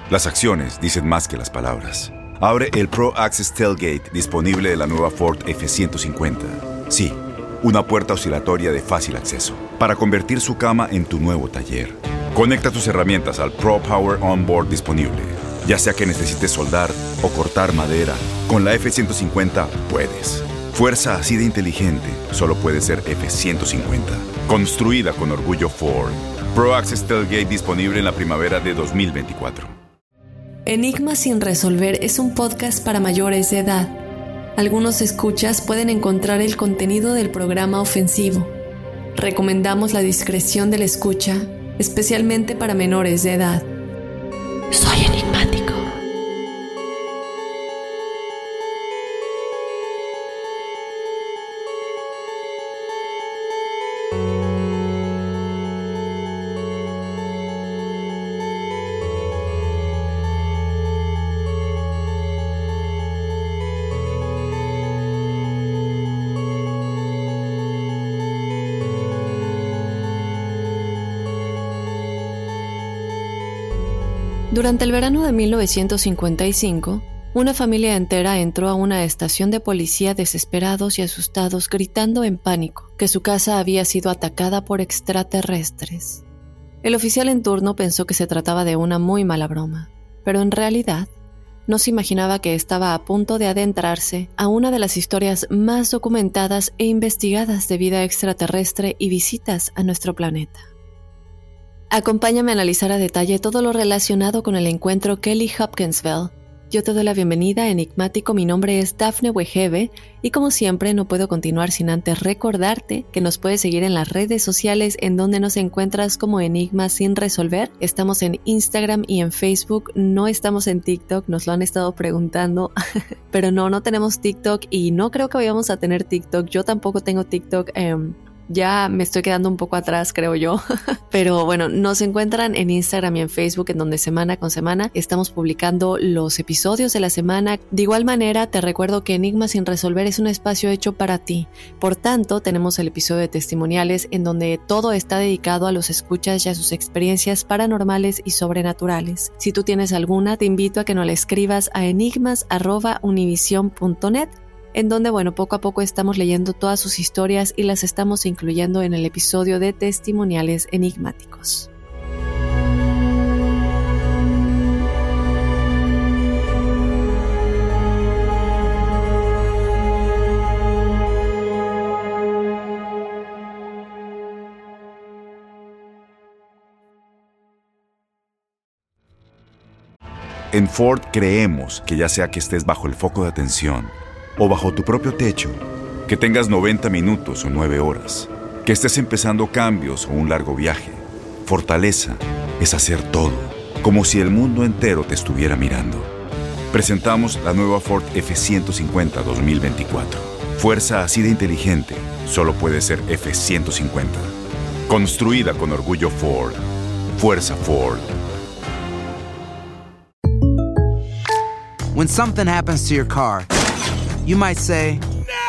Las acciones dicen más que las palabras. Abre el Pro Access Tailgate disponible de la nueva Ford F-150. Sí, una puerta oscilatoria de fácil acceso para convertir su cama en tu nuevo taller. Conecta tus herramientas al Pro Power Onboard disponible. Ya sea que necesites soldar o cortar madera, con la F-150 puedes. Fuerza así de inteligente solo puede ser F-150. Construida con orgullo Ford. Pro Access Tailgate disponible en la primavera de 2024. Enigmas sin resolver es un podcast para mayores de edad. Algunos escuchas pueden encontrar el contenido del programa ofensivo. Recomendamos la discreción del escucha, especialmente para menores de edad. Soy enigmático. Durante el verano de 1955, una familia entera entró a una estación de policía desesperados y asustados, gritando en pánico que su casa había sido atacada por extraterrestres. El oficial en turno pensó que se trataba de una muy mala broma, pero en realidad no se imaginaba que estaba a punto de adentrarse a una de las historias más documentadas e investigadas de vida extraterrestre y visitas a nuestro planeta. Acompáñame a analizar a detalle todo lo relacionado con el encuentro Kelly Hopkinsville. Yo te doy la bienvenida a Enigmático, mi nombre es Dafne Wegebe y como siempre no puedo continuar sin antes recordarte que nos puedes seguir en las redes sociales en donde nos encuentras como Enigmas sin resolver. Estamos en Instagram y en Facebook, no estamos en TikTok, nos lo han estado preguntando, pero no tenemos TikTok y no creo que vayamos a tener TikTok, yo tampoco tengo TikTok. Ya me estoy quedando un poco atrás, creo yo. Pero bueno, nos encuentran en Instagram y en Facebook, en donde semana con semana estamos publicando los episodios de la semana. De igual manera, te recuerdo que Enigmas sin resolver es un espacio hecho para ti. Por tanto, tenemos el episodio de testimoniales, en donde todo está dedicado a los escuchas y a sus experiencias paranormales y sobrenaturales. Si tú tienes alguna, te invito a que nos la escribas a enigmas@univision.net. en donde, poco a poco estamos leyendo todas sus historias y las estamos incluyendo en el episodio de testimoniales enigmáticos. En Ford creemos que ya sea que estés bajo el foco de atención o bajo tu propio techo, que tengas 90 minutos o 9 horas, que estés empezando cambios o un largo viaje, fortaleza es hacer todo, como si el mundo entero te estuviera mirando. Presentamos la nueva Ford F-150 2024. Fuerza así de inteligente solo puede ser F-150. Construida con orgullo Ford. Fuerza Ford. When something happens to your car, you might say,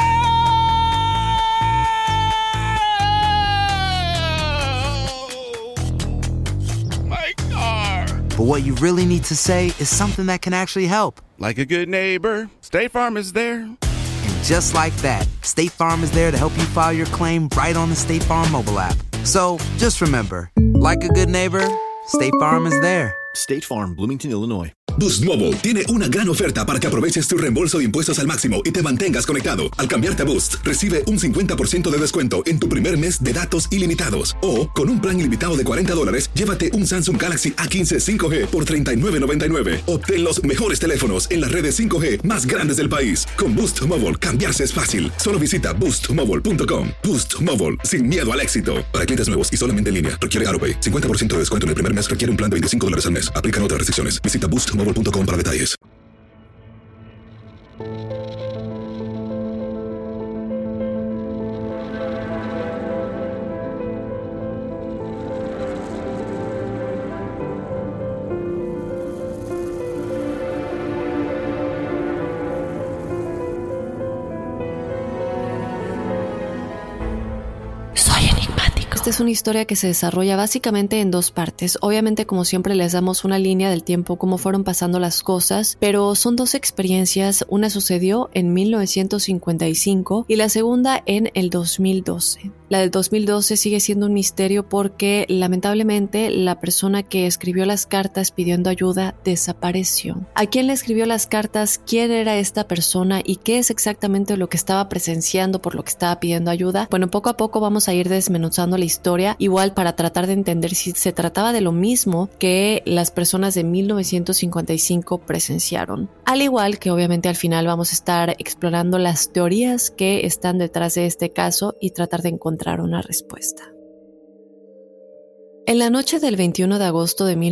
My car! but what you really need to say is something that can actually help. Like a good neighbor, State Farm is there. And just like that, State Farm is there to help you file your claim right on the State Farm mobile app. So just remember, like a good neighbor, State Farm is there. State Farm, Bloomington, Illinois. Boost Mobile tiene una gran oferta para que aproveches tu reembolso de impuestos al máximo y te mantengas conectado. Al cambiarte a Boost, recibe un 50% de descuento en tu primer mes de datos ilimitados. O, con un plan ilimitado de $40, llévate un Samsung Galaxy A15 5G por $39.99. Obtén los mejores teléfonos en las redes 5G más grandes del país. Con Boost Mobile, cambiarse es fácil. Solo visita boostmobile.com. Boost Mobile, sin miedo al éxito. Para clientes nuevos y solamente en línea, requiere AutoPay. 50% de descuento en el primer mes requiere un plan de $25 al mes. Aplican otras restricciones. Visita boostmobile.com para detalles. Este Esta es una historia que se desarrolla básicamente en dos partes. Obviamente, como siempre, les damos una línea del tiempo, cómo fueron pasando las cosas, pero son dos experiencias. Una sucedió en 1955 y la segunda en el 2012. La del 2012 sigue siendo un misterio porque lamentablemente la persona que escribió las cartas pidiendo ayuda desapareció. ¿A quién le escribió las cartas? ¿Quién era esta persona? ¿Y qué es exactamente lo que estaba presenciando por lo que estaba pidiendo ayuda? Bueno, poco a poco vamos a ir desmenuzando la historia, igual para tratar de entender si se trataba de lo mismo que las personas de 1955 presenciaron. Al igual que obviamente al final vamos a estar explorando las teorías que están detrás de este caso y tratar de encontrar una respuesta. En la noche del 21 de agosto de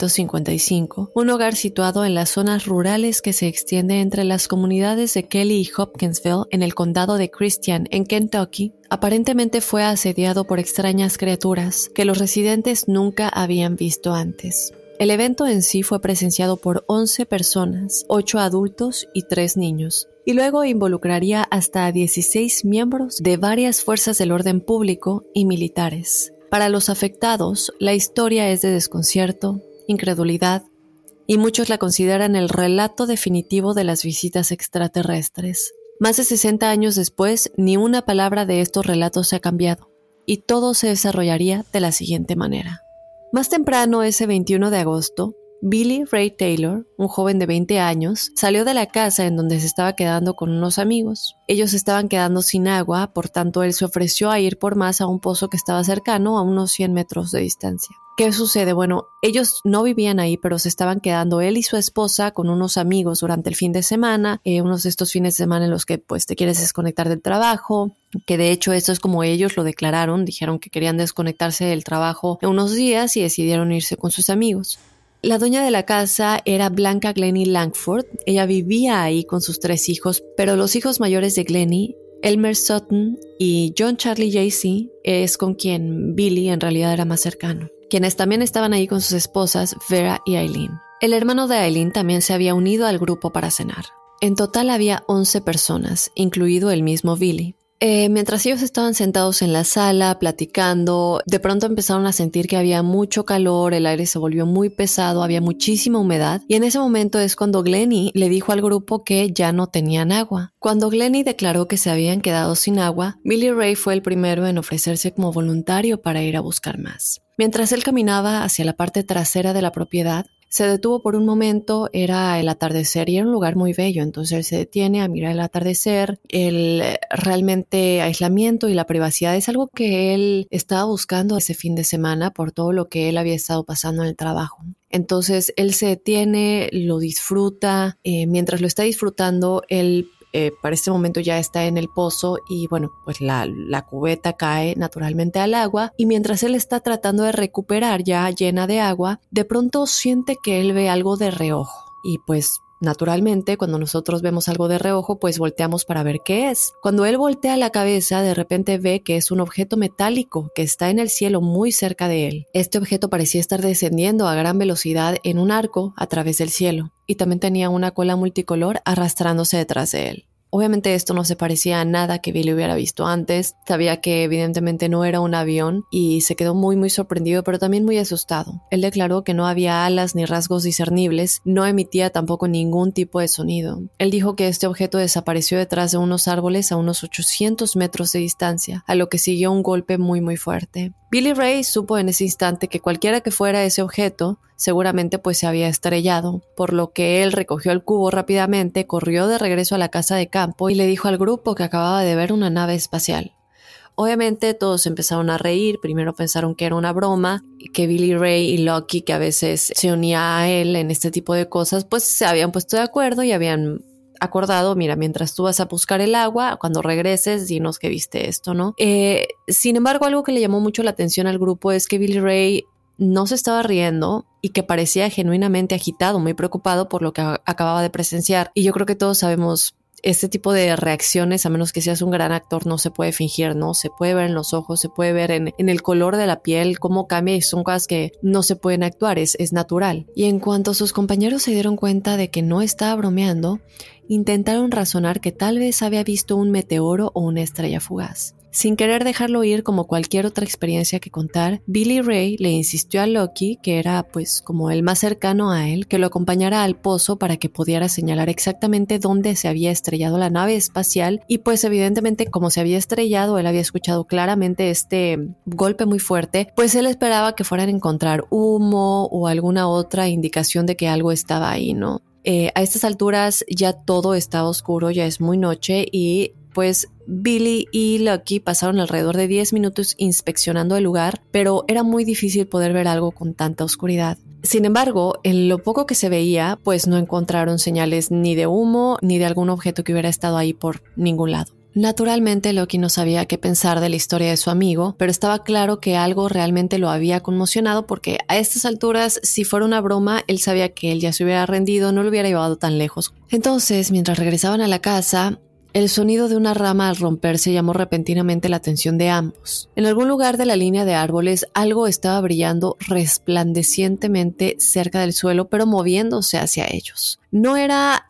1955, un hogar situado en las zonas rurales que se extiende entre las comunidades de Kelly y Hopkinsville en el condado de Christian, en Kentucky, aparentemente fue asediado por extrañas criaturas que los residentes nunca habían visto antes. El evento en sí fue presenciado por 11 personas, 8 adultos y 3 niños, y luego involucraría hasta 16 miembros de varias fuerzas del orden público y militares. Para los afectados, la historia es de desconcierto, incredulidad, y muchos la consideran el relato definitivo de las visitas extraterrestres. Más de 60 años después, ni una palabra de estos relatos se ha cambiado, y todo se desarrollaría de la siguiente manera. Más temprano, ese 21 de agosto, Billy Ray Taylor, un joven de 20 años, salió de la casa en donde se estaba quedando con unos amigos. Ellos estaban quedando sin agua, por tanto él se ofreció a ir por más a un pozo que estaba cercano, a unos 100 metros de distancia. ¿Qué sucede? Bueno, ellos no vivían ahí, pero se estaban quedando él y su esposa con unos amigos durante el fin de semana, unos de estos fines de semana en los que pues te quieres desconectar del trabajo, que de hecho esto es como ellos lo declararon, dijeron que querían desconectarse del trabajo en unos días y decidieron irse con sus amigos. La dueña de la casa era Blanca Glennie Langford. Ella vivía ahí con sus 3 hijos, pero los hijos mayores de Glennie, Elmer Sutton y John Charlie J.C., es con quien Billy en realidad era más cercano, quienes también estaban ahí con sus esposas Vera y Eileen. El hermano de Eileen también se había unido al grupo para cenar. En total había 11 personas, incluido el mismo Billy. Mientras ellos estaban sentados en la sala platicando, de pronto empezaron a sentir que había mucho calor, el aire se volvió muy pesado, había muchísima humedad, y en ese momento es cuando Glennie le dijo al grupo que ya no tenían agua. Cuando Glennie declaró que se habían quedado sin agua, Billy Ray fue el primero en ofrecerse como voluntario para ir a buscar más. Mientras él caminaba hacia la parte trasera de la propiedad, se detuvo por un momento, era el atardecer y era un lugar muy bello, entonces él se detiene a mirar el atardecer. El realmente aislamiento y la privacidad es algo que él estaba buscando ese fin de semana por todo lo que él había estado pasando en el trabajo. Entonces él se detiene, lo disfruta, mientras lo está disfrutando, él para este momento ya está en el pozo y bueno, pues la cubeta cae naturalmente al agua y mientras él está tratando de recuperar ya llena de agua, de pronto siente que él ve algo de reojo y pues naturalmente cuando nosotros vemos algo de reojo pues volteamos para ver qué es. Cuando él voltea la cabeza de repente ve que es un objeto metálico que está en el cielo muy cerca de él. Este objeto parecía estar descendiendo a gran velocidad en un arco a través del cielo y también tenía una cola multicolor arrastrándose detrás de él. Obviamente esto no se parecía a nada que Billy hubiera visto antes, sabía que evidentemente no era un avión y se quedó muy sorprendido pero también muy asustado. Él declaró que no había alas ni rasgos discernibles, no emitía tampoco ningún tipo de sonido. Él dijo que este objeto desapareció detrás de unos árboles a unos 800 metros de distancia, a lo que siguió un golpe muy fuerte. Billy Ray supo en ese instante que cualquiera que fuera ese objeto seguramente pues se había estrellado, por lo que él recogió el cubo rápidamente, corrió de regreso a la casa de campo y le dijo al grupo que acababa de ver una nave espacial. Obviamente todos empezaron a reír, primero pensaron que era una broma, que Billy Ray y Lucky, que a veces se unía a él en este tipo de cosas, pues se habían puesto de acuerdo y habían acordado, mira, mientras tú vas a buscar el agua, cuando regreses, dinos que viste esto, ¿no? Sin embargo, algo que le llamó mucho la atención al grupo es que Billy Ray no se estaba riendo y que parecía genuinamente agitado, muy preocupado por lo que acababa de presenciar. Y yo creo que todos sabemos este tipo de reacciones, a menos que seas un gran actor, no se puede fingir, ¿no? Se puede ver en los ojos, se puede ver en el color de la piel, cómo cambia y son cosas que no se pueden actuar, es natural. Y en cuanto sus compañeros se dieron cuenta de que no estaba bromeando, intentaron razonar que tal vez había visto un meteoro o una estrella fugaz. Sin querer dejarlo ir como cualquier otra experiencia que contar, Billy Ray le insistió a Lucky, que era pues como el más cercano a él, que lo acompañara al pozo para que pudiera señalar exactamente dónde se había estrellado la nave espacial y pues evidentemente como se había estrellado, él había escuchado claramente este golpe muy fuerte, pues él esperaba que fueran a encontrar humo o alguna otra indicación de que algo estaba ahí, ¿no? A estas alturas ya todo está oscuro, ya es muy noche y pues Billy y Lucky pasaron alrededor de 10 minutos inspeccionando el lugar, pero era muy difícil poder ver algo con tanta oscuridad. Sin embargo, en lo poco que se veía, pues no encontraron señales ni de humo ni de algún objeto que hubiera estado ahí por ningún lado. Naturalmente, Lucky no sabía qué pensar de la historia de su amigo, pero estaba claro que algo realmente lo había conmocionado porque a estas alturas, si fuera una broma, él sabía que él ya se hubiera rendido, no lo hubiera llevado tan lejos. Entonces, mientras regresaban a la casa, el sonido de una rama al romperse llamó repentinamente la atención de ambos. En algún lugar de la línea de árboles algo estaba brillando resplandecientemente cerca del suelo, pero moviéndose hacia ellos. No era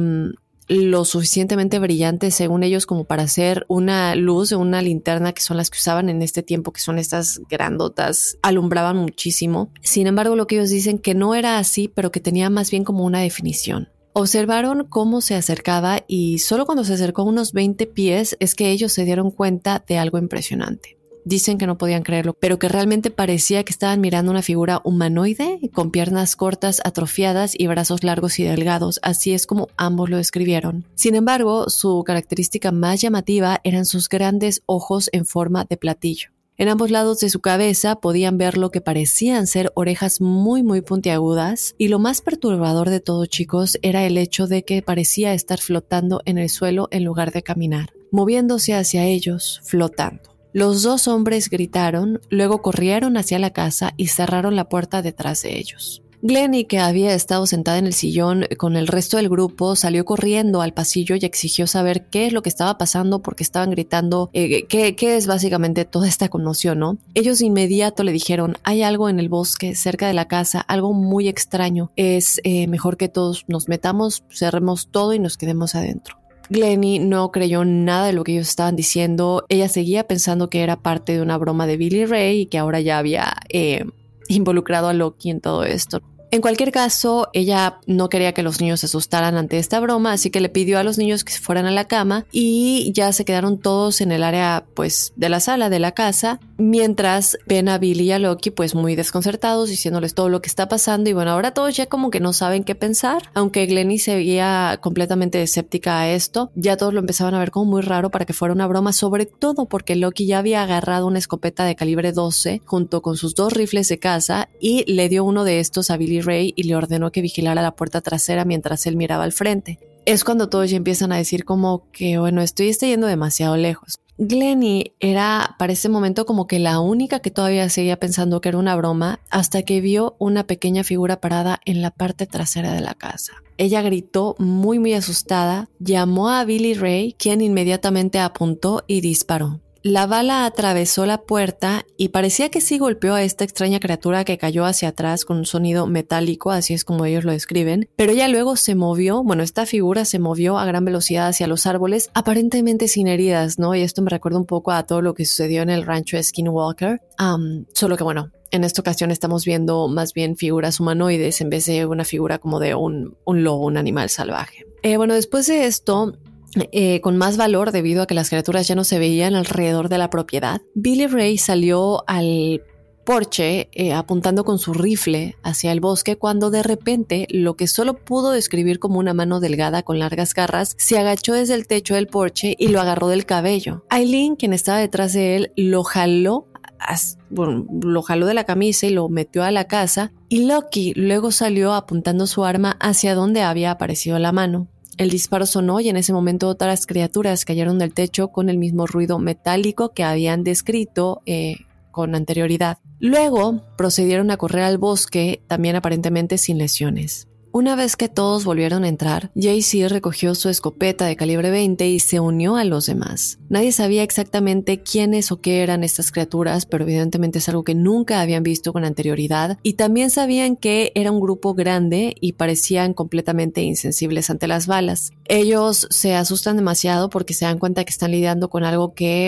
lo suficientemente brillante según ellos como para hacer una luz o una linterna, que son las que usaban en este tiempo, que son estas grandotas, alumbraban muchísimo. Sin embargo, lo que ellos dicen que no era así, pero que tenía más bien como una definición. Observaron cómo se acercaba y solo cuando se acercó a unos 20 pies es que ellos se dieron cuenta de algo impresionante. Dicen que no podían creerlo, pero que realmente parecía que estaban mirando una figura humanoide con piernas cortas, atrofiadas y brazos largos y delgados. Así es como ambos lo describieron. Sin embargo, su característica más llamativa eran sus grandes ojos en forma de platillo. En ambos lados de su cabeza podían ver lo que parecían ser orejas muy puntiagudas, y lo más perturbador de todo, chicos, era el hecho de que parecía estar flotando en el suelo en lugar de caminar, moviéndose hacia ellos, flotando. Los dos hombres gritaron, luego corrieron hacia la casa y cerraron la puerta detrás de ellos. Glennie, que había estado sentada en el sillón con el resto del grupo, salió corriendo al pasillo y exigió saber qué es lo que estaba pasando porque estaban gritando qué es básicamente toda esta conmoción, ¿no? Ellos de inmediato le dijeron, hay algo en el bosque cerca de la casa, algo muy extraño, es mejor que todos nos metamos, cerremos todo y nos quedemos adentro. Glennie no creyó nada de lo que ellos estaban diciendo. Ella seguía pensando que era parte de una broma de Billy Ray y que ahora ya había involucrado a Lucky en todo esto. En cualquier caso, ella no quería que los niños se asustaran ante esta broma, así que le pidió a los niños que se fueran a la cama y ya se quedaron todos en el área pues de la sala de la casa, mientras ven a Billy y a Lucky pues muy desconcertados, diciéndoles todo lo que está pasando. Y bueno, ahora todos ya como que no saben qué pensar, aunque Glennie seguía completamente escéptica a esto. Ya todos lo empezaban a ver como muy raro para que fuera una broma, sobre todo porque Lucky ya había agarrado una escopeta de calibre 12 junto con sus 2 rifles de caza y le dio uno de estos a Billy Ray y le ordenó que vigilara la puerta trasera mientras él miraba al frente. Es cuando todos ya empiezan a decir como que bueno, estoy yendo demasiado lejos. Glennie era para ese momento como que la única que todavía seguía pensando que era una broma, hasta que vio una pequeña figura parada en la parte trasera de la casa. Ella gritó muy asustada, llamó a Billy Ray, quien inmediatamente apuntó y disparó. La bala atravesó la puerta y parecía que sí golpeó a esta extraña criatura que cayó hacia atrás con un sonido metálico, así es como ellos lo describen, pero ella luego se movió, esta figura se movió a gran velocidad hacia los árboles, aparentemente sin heridas, ¿no? Y esto me recuerda un poco a todo lo que sucedió en el rancho de Skinwalker, solo que en esta ocasión estamos viendo más bien figuras humanoides en vez de una figura como de un lobo, un animal salvaje. Después de esto, con más valor debido a que las criaturas ya no se veían alrededor de la propiedad, Billy Ray salió al porche apuntando con su rifle hacia el bosque cuando de repente lo que solo pudo describir como una mano delgada con largas garras se agachó desde el techo del porche y lo agarró del cabello. Eileen, quien estaba detrás de él, lo jaló de la camisa y lo metió a la casa, y Lucky luego salió apuntando su arma hacia donde había aparecido la mano. El disparo sonó y en ese momento otras criaturas cayeron del techo con el mismo ruido metálico que habían descrito con anterioridad. Luego procedieron a correr al bosque, también aparentemente sin lesiones. Una vez que todos volvieron a entrar, JC recogió su escopeta de calibre 20 y se unió a los demás. Nadie sabía exactamente quiénes o qué eran estas criaturas, pero evidentemente es algo que nunca habían visto con anterioridad, y también sabían que era un grupo grande y parecían completamente insensibles ante las balas. Ellos se asustan demasiado porque se dan cuenta que están lidiando con algo que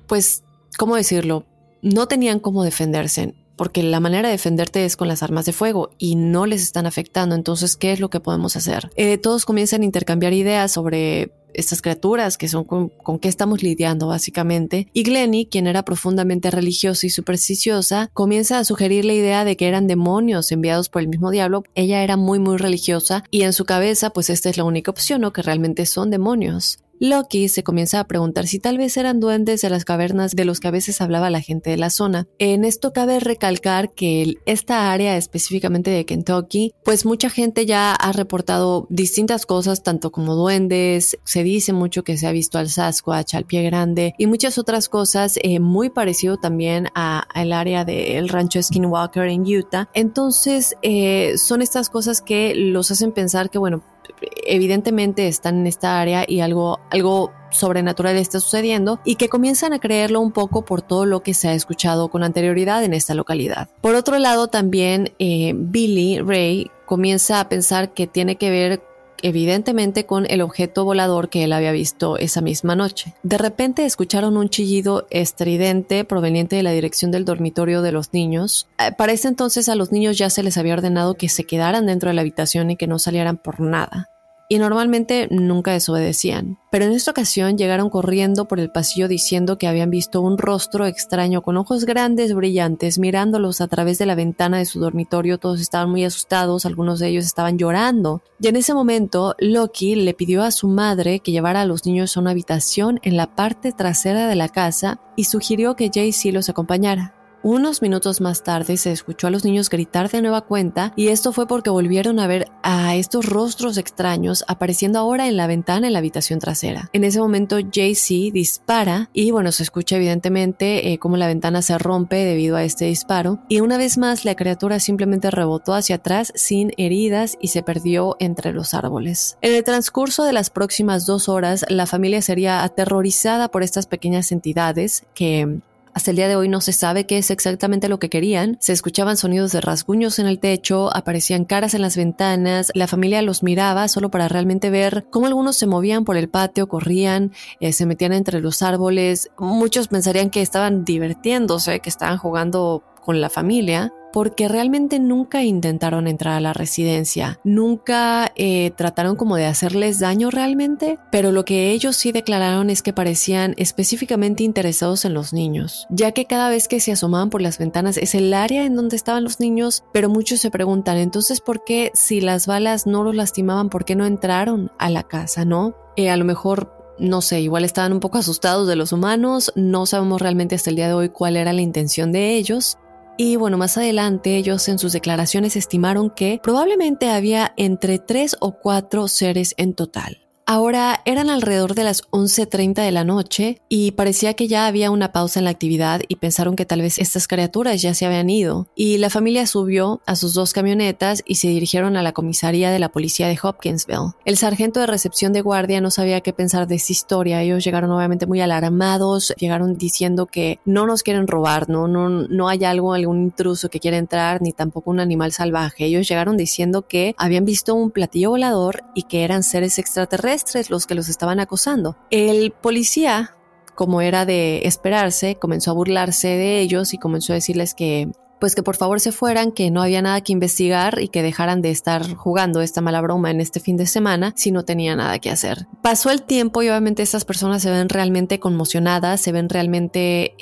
pues, ¿cómo decirlo? No tenían cómo defenderse, porque la manera de defenderte es con las armas de fuego y no les están afectando. Entonces, ¿qué es lo que podemos hacer? Todos comienzan a intercambiar ideas sobre estas criaturas que son con qué estamos lidiando básicamente, y Glennie, quien era profundamente religiosa y supersticiosa, comienza a sugerir la idea de que eran demonios enviados por el mismo diablo. Ella era muy religiosa y en su cabeza pues esta es la única opción, ¿no? Que realmente son demonios. Loki se comienza a preguntar si tal vez eran duendes de las cavernas de los que a veces hablaba la gente de la zona. En esto cabe recalcar que esta área específicamente de Kentucky, pues mucha gente ya ha reportado distintas cosas, tanto como duendes, se dice mucho que se ha visto al Sasquatch, al pie grande y muchas otras cosas, muy parecido también al área del rancho Skinwalker en Utah. Entonces son estas cosas que los hacen pensar que bueno, evidentemente están en esta área y algo sobrenatural está sucediendo y que comienzan a creerlo un poco por todo lo que se ha escuchado con anterioridad en esta localidad. Por otro lado, también Billy Ray comienza a pensar que tiene que ver evidentemente con el objeto volador que él había visto esa misma noche. De repente escucharon un chillido estridente proveniente de la dirección del dormitorio de los niños. Para ese entonces a los niños ya se les había ordenado que se quedaran dentro de la habitación y que no salieran por nada. Y normalmente nunca desobedecían. Pero en esta ocasión llegaron corriendo por el pasillo diciendo que habían visto un rostro extraño con ojos grandes brillantes mirándolos a través de la ventana de su dormitorio. Todos estaban muy asustados, algunos de ellos estaban llorando. Y en ese momento Loki le pidió a su madre que llevara a los niños a una habitación en la parte trasera de la casa y sugirió que JC los acompañara. Unos minutos más tarde se escuchó a los niños gritar de nueva cuenta y esto fue porque volvieron a ver a estos rostros extraños apareciendo ahora en la ventana en la habitación trasera. En ese momento JC dispara y bueno, se escucha evidentemente cómo la ventana se rompe debido a este disparo y una vez más la criatura simplemente rebotó hacia atrás sin heridas y se perdió entre los árboles. En el transcurso de las próximas 2 horas la familia sería aterrorizada por estas pequeñas entidades que hasta el día de hoy no se sabe qué es exactamente lo que querían. Se escuchaban sonidos de rasguños en el techo, aparecían caras en las ventanas, la familia los miraba solo para realmente ver cómo algunos se movían por el patio, corrían, se metían entre los árboles. Muchos pensarían que estaban divirtiéndose, que estaban jugando con la familia, porque realmente nunca intentaron entrar a la residencia, nunca trataron como de hacerles daño realmente, pero lo que ellos sí declararon es que parecían específicamente interesados en los niños, ya que cada vez que se asomaban por las ventanas es el área en donde estaban los niños, pero muchos se preguntan, entonces ¿por qué si las balas no los lastimaban, por qué no entraron a la casa, no? A lo mejor no sé, igual estaban un poco asustados de los humanos, no sabemos realmente hasta el día de hoy cuál era la intención de ellos. Y bueno, más adelante ellos en sus declaraciones estimaron que probablemente había entre 3 o 4 seres en total. Ahora eran alrededor de las 11:30 de la noche y parecía que ya había una pausa en la actividad y pensaron que tal vez estas criaturas ya se habían ido. Y la familia subió a sus 2 camionetas y se dirigieron a la comisaría de la policía de Hopkinsville. El sargento de recepción de guardia no sabía qué pensar de esta historia. Ellos llegaron obviamente muy alarmados, llegaron diciendo que no nos quieren robar, no hay algún intruso que quiera entrar, ni tampoco un animal salvaje. Ellos llegaron diciendo que habían visto un platillo volador y que eran seres extraterrestres los que los estaban acosando. El policía, como era de esperarse, comenzó a burlarse de ellos y comenzó a decirles que por favor se fueran, que no había nada que investigar y que dejaran de estar jugando esta mala broma en este fin de semana si no tenía nada que hacer. Pasó el tiempo y obviamente estas personas se ven realmente conmocionadas, se ven realmente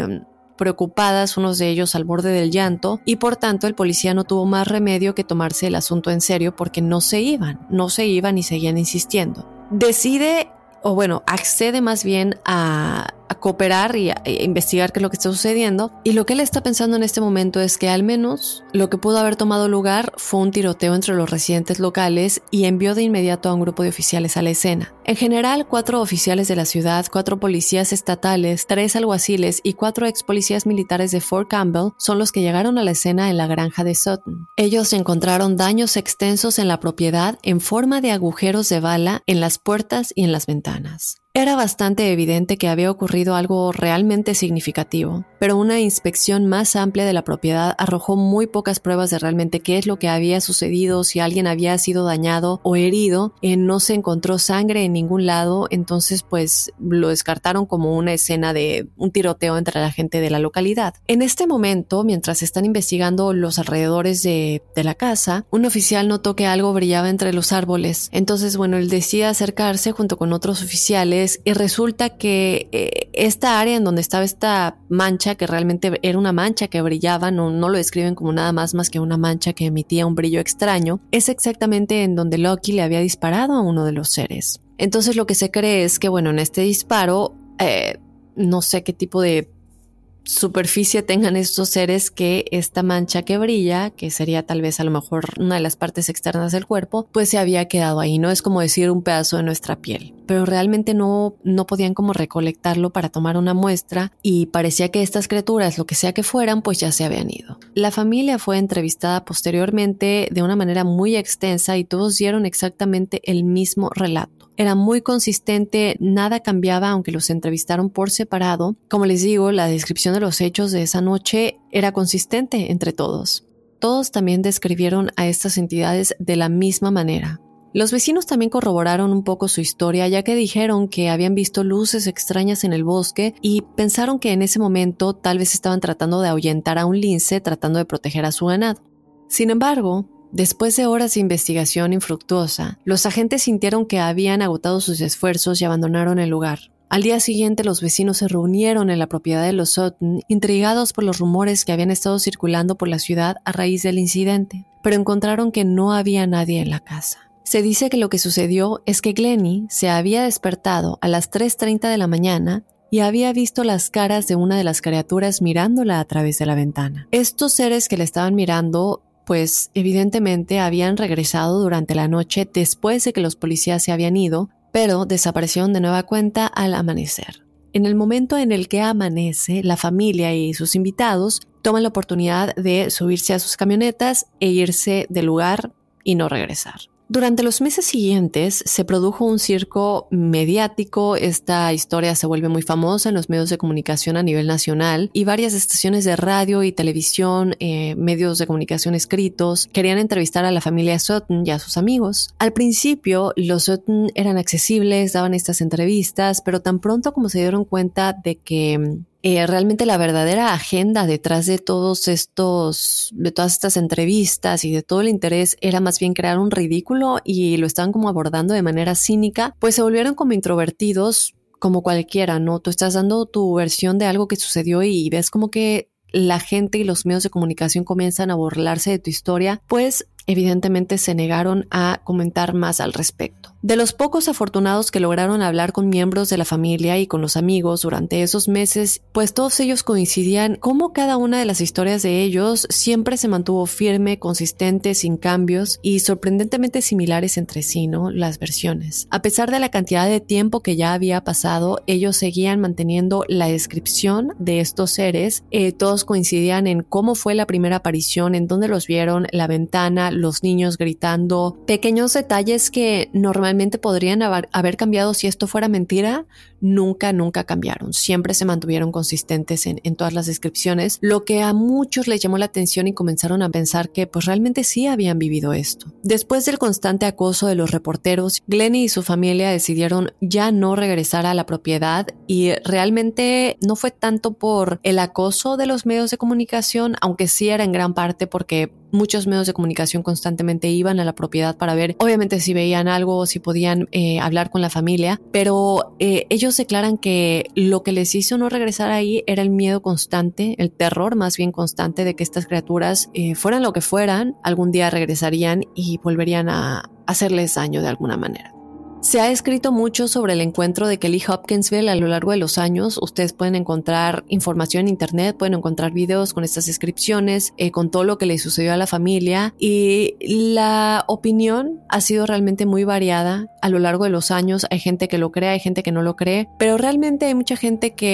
preocupadas, unos de ellos al borde del llanto, y por tanto el policía no tuvo más remedio que tomarse el asunto en serio porque no se iban y seguían insistiendo. Accede más bien a cooperar y a investigar qué es lo que está sucediendo, y lo que él está pensando en este momento es que al menos lo que pudo haber tomado lugar fue un tiroteo entre los residentes locales y envió de inmediato a un grupo de oficiales a la escena. En general, 4 oficiales de la ciudad, 4 policías estatales, 3 alguaciles y 4 ex policías militares de Fort Campbell son los que llegaron a la escena en la granja de Sutton. Ellos encontraron daños extensos en la propiedad en forma de agujeros de bala en las puertas y en las ventanas. Era bastante evidente que había ocurrido algo realmente significativo, pero una inspección más amplia de la propiedad arrojó muy pocas pruebas de realmente qué es lo que había sucedido, si alguien había sido dañado o herido. No se encontró sangre en ningún lado, entonces pues lo descartaron como una escena de un tiroteo entre la gente de la localidad. En este momento, mientras están investigando los alrededores de la casa, un oficial notó que algo brillaba entre los árboles. Entonces, él decide acercarse junto con otros oficiales y resulta que esta área en donde estaba esta mancha, que realmente era una mancha que brillaba, no lo describen como nada más que una mancha que emitía un brillo extraño, es exactamente en donde Lucky le había disparado a uno de los seres. Entonces lo que se cree es que, en este disparo, no sé qué tipo de superficie tengan estos seres, que esta mancha que brilla, que sería tal vez a lo mejor una de las partes externas del cuerpo, pues se había quedado ahí. No es como decir un pedazo de nuestra piel, pero realmente no podían como recolectarlo para tomar una muestra, y parecía que estas criaturas, lo que sea que fueran, pues ya se habían ido. La familia fue entrevistada posteriormente de una manera muy extensa y todos dieron exactamente el mismo relato. Era muy consistente, nada cambiaba aunque los entrevistaron por separado. Como les digo, la descripción de los hechos de esa noche era consistente entre todos. Todos también describieron a estas entidades de la misma manera. Los vecinos también corroboraron un poco su historia, ya que dijeron que habían visto luces extrañas en el bosque y pensaron que en ese momento tal vez estaban tratando de ahuyentar a un lince, tratando de proteger a su ganado. Sin embargo, después de horas de investigación infructuosa, los agentes sintieron que habían agotado sus esfuerzos y abandonaron el lugar. Al día siguiente, los vecinos se reunieron en la propiedad de los Sutton, intrigados por los rumores que habían estado circulando por la ciudad a raíz del incidente, pero encontraron que no había nadie en la casa. Se dice que lo que sucedió es que Glennie se había despertado a las 3:30 de la mañana y había visto las caras de una de las criaturas mirándola a través de la ventana. Estos seres que le estaban mirando, pues evidentemente habían regresado durante la noche después de que los policías se habían ido, pero desaparecieron de nueva cuenta al amanecer. En el momento en el que amanece, la familia y sus invitados toman la oportunidad de subirse a sus camionetas e irse del lugar y no regresar. Durante los meses siguientes se produjo un circo mediático. Esta historia se vuelve muy famosa en los medios de comunicación a nivel nacional y varias estaciones de radio y televisión, medios de comunicación escritos, querían entrevistar a la familia Sutton y a sus amigos. Al principio los Sutton eran accesibles, daban estas entrevistas, pero tan pronto como se dieron cuenta de que realmente la verdadera agenda detrás de todas estas entrevistas y de todo el interés era más bien crear un ridículo y lo estaban como abordando de manera cínica, pues se volvieron como introvertidos, como cualquiera, ¿no? Tú estás dando tu versión de algo que sucedió y ves como que la gente y los medios de comunicación comienzan a burlarse de tu historia, pues evidentemente se negaron a comentar más al respecto. De los pocos afortunados que lograron hablar con miembros de la familia y con los amigos durante esos meses, pues todos ellos coincidían cómo cada una de las historias de ellos siempre se mantuvo firme, consistente, sin cambios y sorprendentemente similares entre sí, ¿no? Las versiones. A pesar de la cantidad de tiempo que ya había pasado, ellos seguían manteniendo la descripción de estos seres. Todos coincidían en cómo fue la primera aparición, en dónde los vieron, la ventana, los niños gritando, pequeños detalles que normalmente podrían haber cambiado si esto fuera mentira, nunca cambiaron. Siempre se mantuvieron consistentes en todas las descripciones, lo que a muchos les llamó la atención y comenzaron a pensar que pues realmente sí habían vivido esto. Después del constante acoso de los reporteros, Glennie y su familia decidieron ya no regresar a la propiedad y realmente no fue tanto por el acoso de los medios de comunicación, aunque sí era en gran parte porque muchos medios de comunicación constantemente iban a la propiedad para ver, obviamente, si veían algo o si podían hablar con la familia, pero ellos declaran que lo que les hizo no regresar ahí era el miedo constante, el terror más bien constante de que estas criaturas, fueran lo que fueran, algún día regresarían y volverían a hacerles daño de alguna manera. Se ha escrito mucho sobre el encuentro de Kelly Hopkinsville a lo largo de los años. Ustedes pueden encontrar información en internet, pueden encontrar videos con estas descripciones, con todo lo que le sucedió a la familia, y la opinión ha sido realmente muy variada a lo largo de los años. Hay gente que lo cree, hay gente que no lo cree, pero realmente hay mucha gente que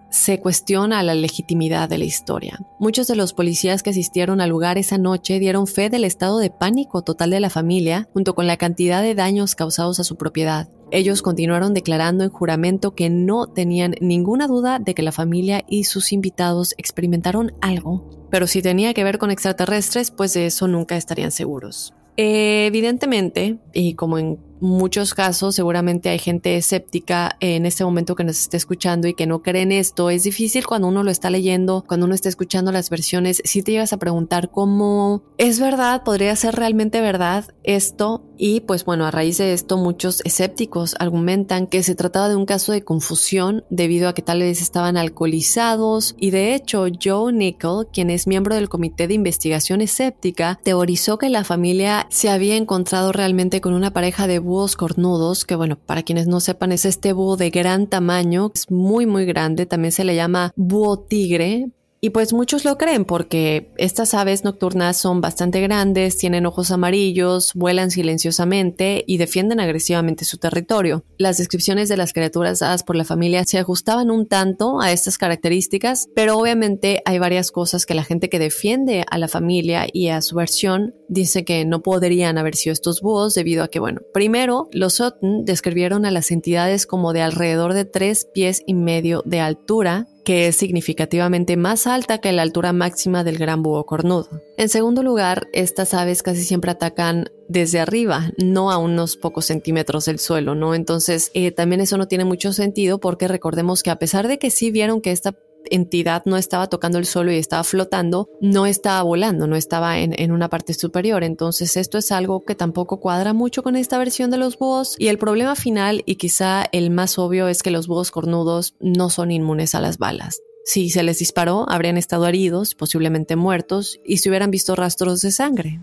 se cuestiona la legitimidad de la historia. Muchos de los policías que asistieron al lugar esa noche dieron fe del estado de pánico total de la familia, junto con la cantidad de daños causados a su propiedad. Ellos continuaron declarando en juramento que no tenían ninguna duda de que la familia y sus invitados experimentaron algo, pero si tenía que ver con extraterrestres, pues de eso nunca estarían seguros. Evidentemente, y como en muchos casos, seguramente hay gente escéptica en este momento que nos está escuchando y que no cree en esto. Es difícil cuando uno lo está leyendo, cuando uno está escuchando las versiones, si te llegas a preguntar cómo es verdad, podría ser realmente verdad esto. Y pues bueno, a raíz de esto muchos escépticos argumentan que se trataba de un caso de confusión debido a que tal vez estaban alcoholizados, y de hecho Joe Nickell, quien es miembro del Comité de Investigación Escéptica, teorizó que la familia se había encontrado realmente con una pareja de búhos cornudos, que bueno, para quienes no sepan, es este búho de gran tamaño, es muy muy grande, también se le llama búho tigre. Y pues muchos lo creen porque estas aves nocturnas son bastante grandes, tienen ojos amarillos, vuelan silenciosamente y defienden agresivamente su territorio. Las descripciones de las criaturas dadas por la familia se ajustaban un tanto a estas características, pero obviamente hay varias cosas que la gente que defiende a la familia y a su versión dice que no podrían haber sido estos búhos debido a que, bueno, primero, los Sutton describieron a las entidades como de alrededor de 3,5 pies de altura, que es significativamente más alta que la altura máxima del gran búho cornudo. En segundo lugar, estas aves casi siempre atacan desde arriba, no a unos pocos centímetros del suelo, ¿no? Entonces, también eso no tiene mucho sentido porque recordemos que a pesar de que sí vieron que esta entidad no estaba tocando el suelo y estaba flotando, no estaba volando, no estaba en una parte superior. Entonces esto es algo que tampoco cuadra mucho con esta versión de los búhos. Y el problema final, y quizá el más obvio, es que los búhos cornudos no son inmunes a las balas. Si se les disparó, habrían estado heridos, posiblemente muertos, y se hubieran visto rastros de sangre.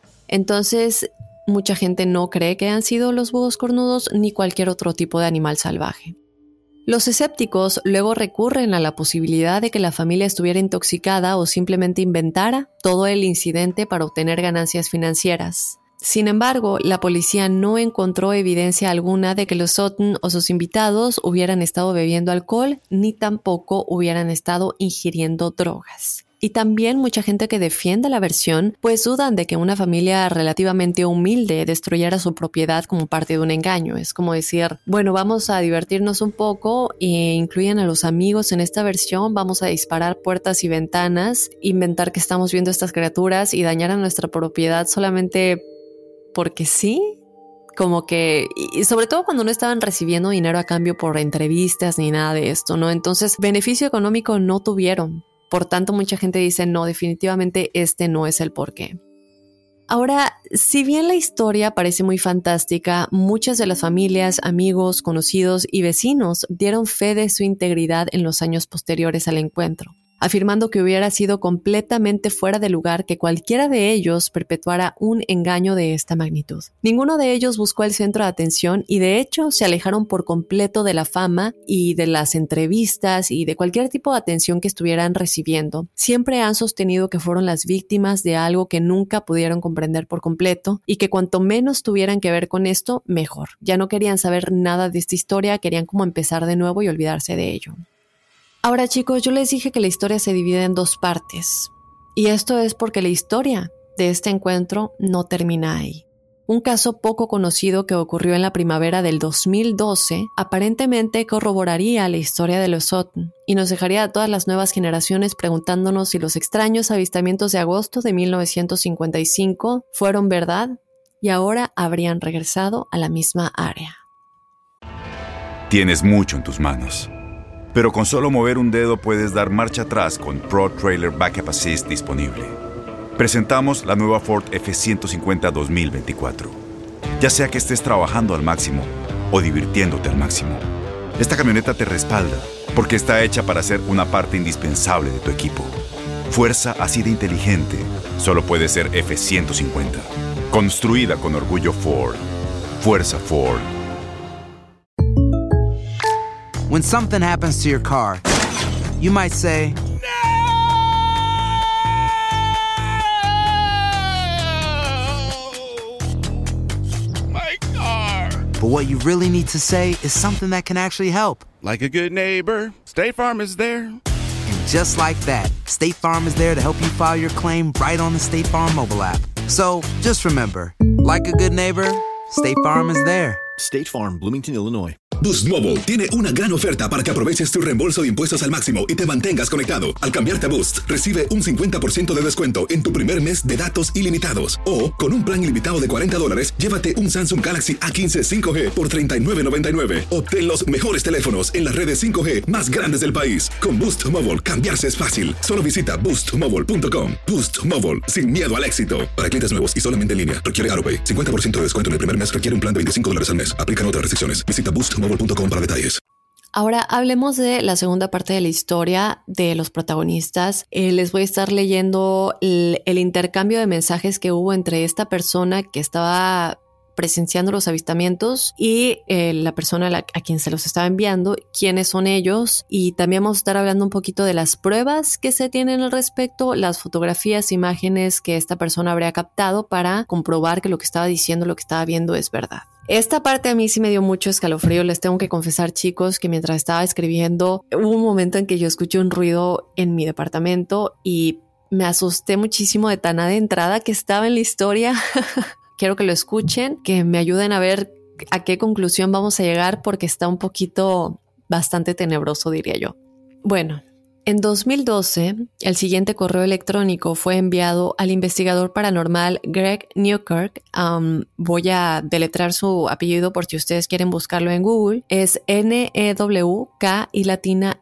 Entonces, mucha gente no cree que hayan sido los búhos cornudos ni cualquier otro tipo de animal salvaje. Los escépticos luego recurren a la posibilidad de que la familia estuviera intoxicada o simplemente inventara todo el incidente para obtener ganancias financieras. Sin embargo, la policía no encontró evidencia alguna de que los Sutton o sus invitados hubieran estado bebiendo alcohol ni tampoco hubieran estado ingiriendo drogas. Y también mucha gente que defiende la versión, pues dudan de que una familia relativamente humilde destruyera su propiedad como parte de un engaño. Es como decir, bueno, vamos a divertirnos un poco e incluyen a los amigos en esta versión, vamos a disparar puertas y ventanas, inventar que estamos viendo estas criaturas y dañar a nuestra propiedad solamente porque sí. Como que, y sobre todo cuando no estaban recibiendo dinero a cambio por entrevistas ni nada de esto, ¿no? Entonces, beneficio económico no tuvieron. Por tanto, mucha gente dice, no, definitivamente este no es el porqué. Ahora, si bien la historia parece muy fantástica, muchas de las familias, amigos, conocidos y vecinos dieron fe de su integridad en los años posteriores al encuentro, afirmando que hubiera sido completamente fuera de lugar que cualquiera de ellos perpetuara un engaño de esta magnitud. Ninguno de ellos buscó el centro de atención y de hecho se alejaron por completo de la fama y de las entrevistas y de cualquier tipo de atención que estuvieran recibiendo. Siempre han sostenido que fueron las víctimas de algo que nunca pudieron comprender por completo y que cuanto menos tuvieran que ver con esto, mejor. Ya no querían saber nada de esta historia, querían como empezar de nuevo y olvidarse de ello. Ahora chicos, yo les dije que la historia se divide en 2 partes. Y esto es porque la historia de este encuentro no termina ahí. Un caso poco conocido que ocurrió en la primavera del 2012 aparentemente corroboraría la historia de los Sutton y nos dejaría a todas las nuevas generaciones preguntándonos si los extraños avistamientos de agosto de 1955 fueron verdad y ahora habrían regresado a la misma área. Tienes mucho en tus manos. Pero con solo mover un dedo puedes dar marcha atrás con Pro Trailer Backup Assist disponible. Presentamos la nueva Ford F-150 2024. Ya sea que estés trabajando al máximo o divirtiéndote al máximo, esta camioneta te respalda porque está hecha para ser una parte indispensable de tu equipo. Fuerza así de inteligente solo puede ser F-150. Construida con orgullo Ford. Fuerza Ford. When something happens to your car, you might say, My car! but what you really need to say is something that can actually help. Like a good neighbor, State Farm is there. And just like that, State Farm is there to help you file your claim right on the State Farm mobile app. So just remember, like a good neighbor, State Farm is there. State Farm, Bloomington, Illinois. Boost Mobile tiene una gran oferta para que aproveches tu reembolso de impuestos al máximo y te mantengas conectado. Al cambiarte a Boost, recibe un 50% de descuento en tu primer mes de datos ilimitados. O, con un plan ilimitado de $40, llévate un Samsung Galaxy A15 5G por $39.99. Obtén los mejores teléfonos en las redes 5G más grandes del país. Con Boost Mobile, cambiarse es fácil. Solo visita boostmobile.com. Boost Mobile, sin miedo al éxito. Para clientes nuevos y solamente en línea, requiere AutoPay. 50% de descuento en el primer mes requiere un plan de $25 al mes. Aplican otras restricciones. Visita boostmobile.com para detalles. Ahora hablemos de la segunda parte de la historia de los protagonistas. Les voy a estar leyendo el intercambio de mensajes que hubo entre esta persona que estaba presenciando los avistamientos y la persona a quien se los estaba enviando, quiénes son ellos, y también vamos a estar hablando un poquito de las pruebas que se tienen al respecto, las fotografías, imágenes que esta persona habría captado para comprobar que lo que estaba diciendo, lo que estaba viendo es verdad. Esta parte a mí sí me dio mucho escalofrío. Les tengo que confesar, chicos, que mientras estaba escribiendo hubo un momento en que yo escuché un ruido en mi departamento y me asusté muchísimo de tan adentrada que estaba en la historia. Quiero que lo escuchen, que me ayuden a ver a qué conclusión vamos a llegar porque está un poquito bastante tenebroso, diría yo. Bueno, en 2012, el siguiente correo electrónico fue enviado al investigador paranormal Greg Newkirk. Voy a deletrear su apellido por si ustedes quieren buscarlo en Google. Es Newk y latina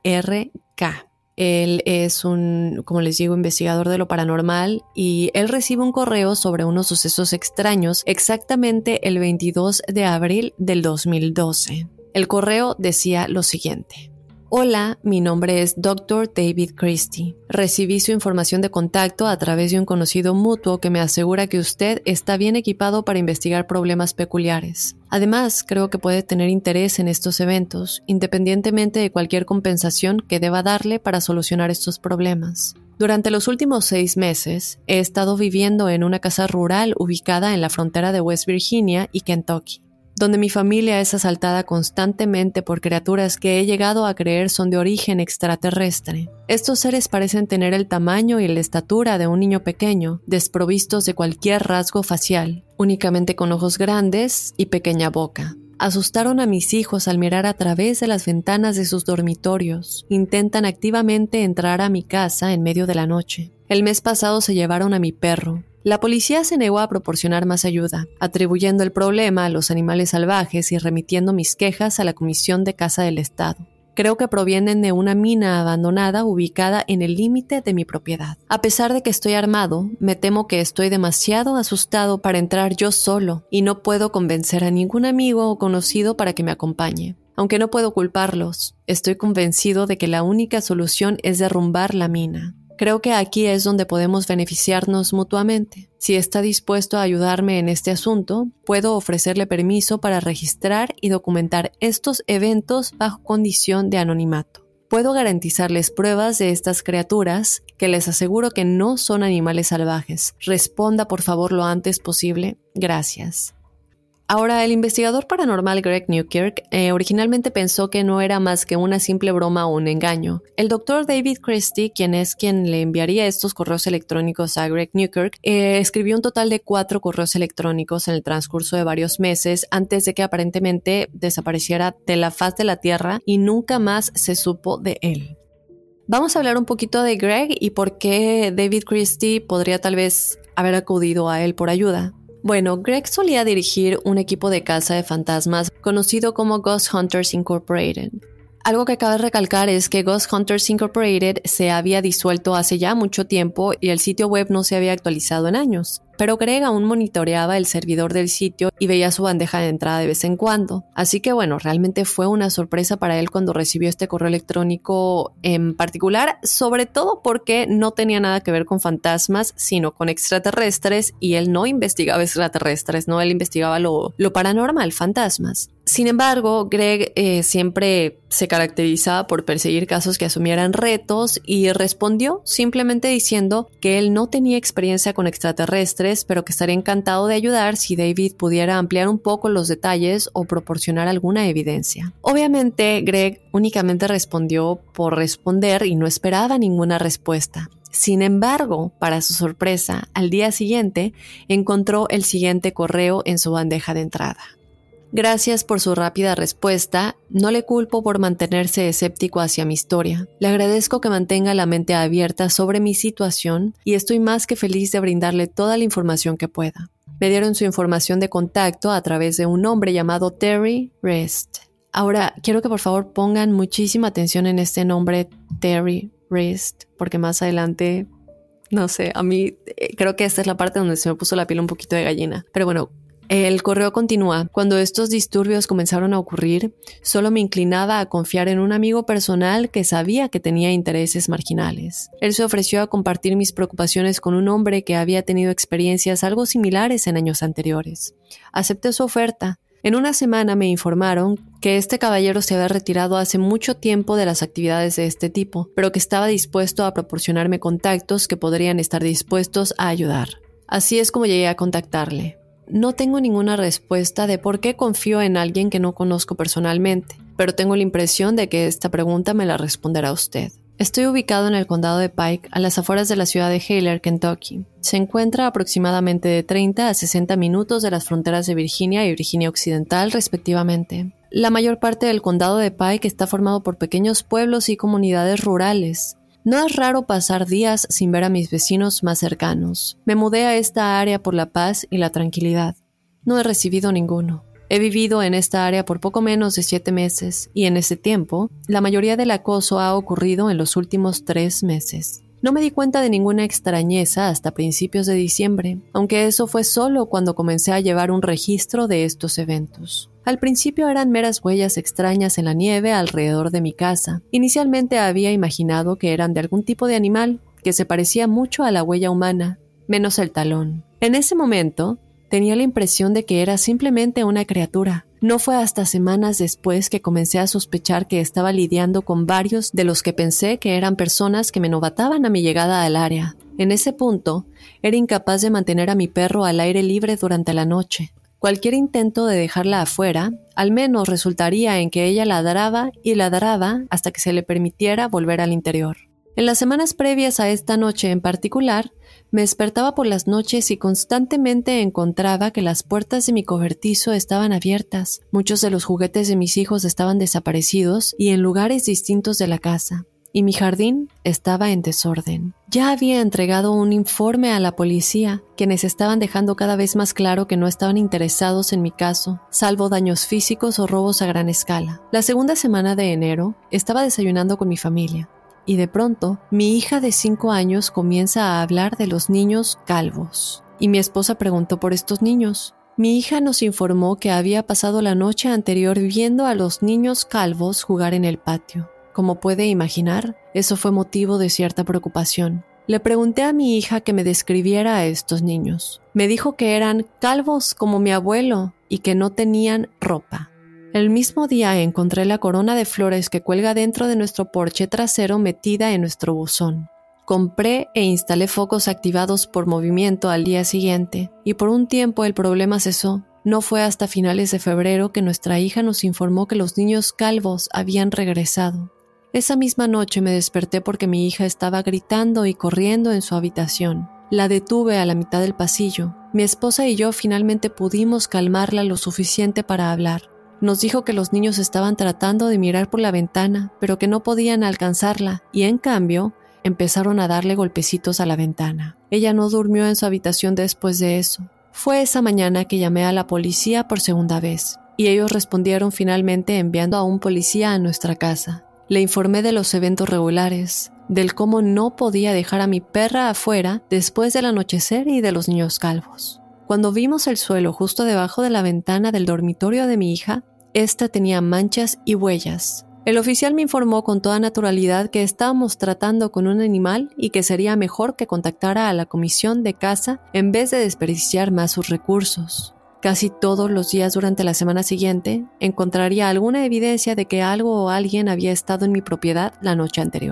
RK. Él es como les digo, investigador de lo paranormal y él recibe un correo sobre unos sucesos extraños exactamente el 22 de abril del 2012. El correo decía lo siguiente. Hola, mi nombre es Dr. David Christie. Recibí su información de contacto a través de un conocido mutuo que me asegura que usted está bien equipado para investigar problemas peculiares. Además, creo que puede tener interés en estos eventos, independientemente de cualquier compensación que deba darle para solucionar estos problemas. Durante los últimos 6 meses, he estado viviendo en una casa rural ubicada en la frontera de West Virginia y Kentucky, donde mi familia es asaltada constantemente por criaturas que he llegado a creer son de origen extraterrestre. Estos seres parecen tener el tamaño y la estatura de un niño pequeño, desprovistos de cualquier rasgo facial, únicamente con ojos grandes y pequeña boca. Asustaron a mis hijos al mirar a través de las ventanas de sus dormitorios. Intentan activamente entrar a mi casa en medio de la noche. El mes pasado se llevaron a mi perro. La policía se negó a proporcionar más ayuda, atribuyendo el problema a los animales salvajes y remitiendo mis quejas a la Comisión de Caza del Estado. Creo que provienen de una mina abandonada ubicada en el límite de mi propiedad. A pesar de que estoy armado, me temo que estoy demasiado asustado para entrar yo solo y no puedo convencer a ningún amigo o conocido para que me acompañe. Aunque no puedo culparlos, estoy convencido de que la única solución es derrumbar la mina. Creo que aquí es donde podemos beneficiarnos mutuamente. Si está dispuesto a ayudarme en este asunto, puedo ofrecerle permiso para registrar y documentar estos eventos bajo condición de anonimato. Puedo garantizarles pruebas de estas criaturas que les aseguro que no son animales salvajes. Responda por favor lo antes posible. Gracias. Ahora, el investigador paranormal Greg Newkirk originalmente pensó que no era más que una simple broma o un engaño. El Dr. David Christie, quien le enviaría estos correos electrónicos a Greg Newkirk, escribió un total de 4 correos electrónicos en el transcurso de varios meses antes de que aparentemente desapareciera de la faz de la Tierra y nunca más se supo de él. Vamos a hablar un poquito de Greg y por qué David Christie podría tal vez haber acudido a él por ayuda. Bueno, Greg solía dirigir un equipo de caza de fantasmas conocido como Ghost Hunters Incorporated. Algo que cabe recalcar es que Ghost Hunters Incorporated se había disuelto hace ya mucho tiempo y el sitio web no se había actualizado en años. Pero Greg aún monitoreaba el servidor del sitio y veía su bandeja de entrada de vez en cuando. Así que bueno, realmente fue una sorpresa para él cuando recibió este correo electrónico en particular, sobre todo porque no tenía nada que ver con fantasmas, sino con extraterrestres, y él no investigaba extraterrestres, ¿no? Él investigaba lo paranormal, fantasmas. Sin embargo, Greg siempre se caracterizaba por perseguir casos que asumieran retos y respondió simplemente diciendo que él no tenía experiencia con extraterrestres padres, pero que estaría encantado de ayudar si David pudiera ampliar un poco los detalles o proporcionar alguna evidencia. Obviamente, Greg únicamente respondió por responder y no esperaba ninguna respuesta. Sin embargo, para su sorpresa, al día siguiente encontró el siguiente correo en su bandeja de entrada. Gracias por su rápida respuesta. No le culpo por mantenerse escéptico hacia mi historia. Le agradezco que mantenga la mente abierta sobre mi situación y estoy más que feliz de brindarle toda la información que pueda. Me dieron su información de contacto a través de un hombre llamado Terry Rist. Ahora, quiero que por favor pongan muchísima atención en este nombre, Terry Rist, porque más adelante, no sé, a mí creo que esta es la parte donde se me puso la piel un poquito de gallina. Pero bueno, el correo continúa. Cuando estos disturbios comenzaron a ocurrir, solo me inclinaba a confiar en un amigo personal que sabía que tenía intereses marginales. Él se ofreció a compartir mis preocupaciones con un hombre que había tenido experiencias algo similares en años anteriores. Acepté su oferta. En una semana me informaron que este caballero se había retirado hace mucho tiempo de las actividades de este tipo, pero que estaba dispuesto a proporcionarme contactos que podrían estar dispuestos a ayudar. Así es como llegué a contactarle. No tengo ninguna respuesta de por qué confío en alguien que no conozco personalmente, pero tengo la impresión de que esta pregunta me la responderá usted. Estoy ubicado en el condado de Pike, a las afueras de la ciudad de Hayler, Kentucky. Se encuentra aproximadamente de 30 a 60 minutos de las fronteras de Virginia y Virginia Occidental, respectivamente. La mayor parte del condado de Pike está formado por pequeños pueblos y comunidades rurales. No es raro pasar días sin ver a mis vecinos más cercanos. Me mudé a esta área por la paz y la tranquilidad. No he recibido ninguno. He vivido en esta área por poco menos de 7 meses y en ese tiempo, la mayoría del acoso ha ocurrido en los últimos 3 meses. No me di cuenta de ninguna extrañeza hasta principios de diciembre, aunque eso fue solo cuando comencé a llevar un registro de estos eventos. Al principio eran meras huellas extrañas en la nieve alrededor de mi casa. Inicialmente había imaginado que eran de algún tipo de animal que se parecía mucho a la huella humana, menos el talón. En ese momento, tenía la impresión de que era simplemente una criatura. No fue hasta semanas después que comencé a sospechar que estaba lidiando con varios de los que pensé que eran personas que me novataban a mi llegada al área. En ese punto, era incapaz de mantener a mi perro al aire libre durante la noche. Cualquier intento de dejarla afuera, al menos resultaría en que ella ladraba y ladraba hasta que se le permitiera volver al interior. En las semanas previas a esta noche en particular, me despertaba por las noches y constantemente encontraba que las puertas de mi cobertizo estaban abiertas. Muchos de los juguetes de mis hijos estaban desaparecidos y en lugares distintos de la casa. Y mi jardín estaba en desorden. Ya había entregado un informe a la policía, quienes estaban dejando cada vez más claro que no estaban interesados en mi caso, salvo daños físicos o robos a gran escala. La segunda semana de enero, estaba desayunando con mi familia, y de pronto, mi hija de 5 años comienza a hablar de los niños calvos. Y mi esposa preguntó por estos niños. Mi hija nos informó que había pasado la noche anterior viendo a los niños calvos jugar en el patio. Como puede imaginar, eso fue motivo de cierta preocupación. Le pregunté a mi hija que me describiera a estos niños. Me dijo que eran calvos como mi abuelo y que no tenían ropa. El mismo día encontré la corona de flores que cuelga dentro de nuestro porche trasero metida en nuestro buzón. Compré e instalé focos activados por movimiento al día siguiente y por un tiempo el problema cesó. No fue hasta finales de febrero que nuestra hija nos informó que los niños calvos habían regresado. Esa misma noche me desperté porque mi hija estaba gritando y corriendo en su habitación. La detuve a la mitad del pasillo. Mi esposa y yo finalmente pudimos calmarla lo suficiente para hablar. Nos dijo que los niños estaban tratando de mirar por la ventana, pero que no podían alcanzarla, y en cambio, empezaron a darle golpecitos a la ventana. Ella no durmió en su habitación después de eso. Fue esa mañana que llamé a la policía por segunda vez, y ellos respondieron finalmente enviando a un policía a nuestra casa. Le informé de los eventos regulares, del cómo no podía dejar a mi perra afuera después del anochecer y de los niños calvos. Cuando vimos el suelo justo debajo de la ventana del dormitorio de mi hija, esta tenía manchas y huellas. El oficial me informó con toda naturalidad que estábamos tratando con un animal y que sería mejor que contactara a la comisión de caza en vez de desperdiciar más sus recursos. Casi todos los días durante la semana siguiente encontraría alguna evidencia de que algo o alguien había estado en mi propiedad la noche anterior.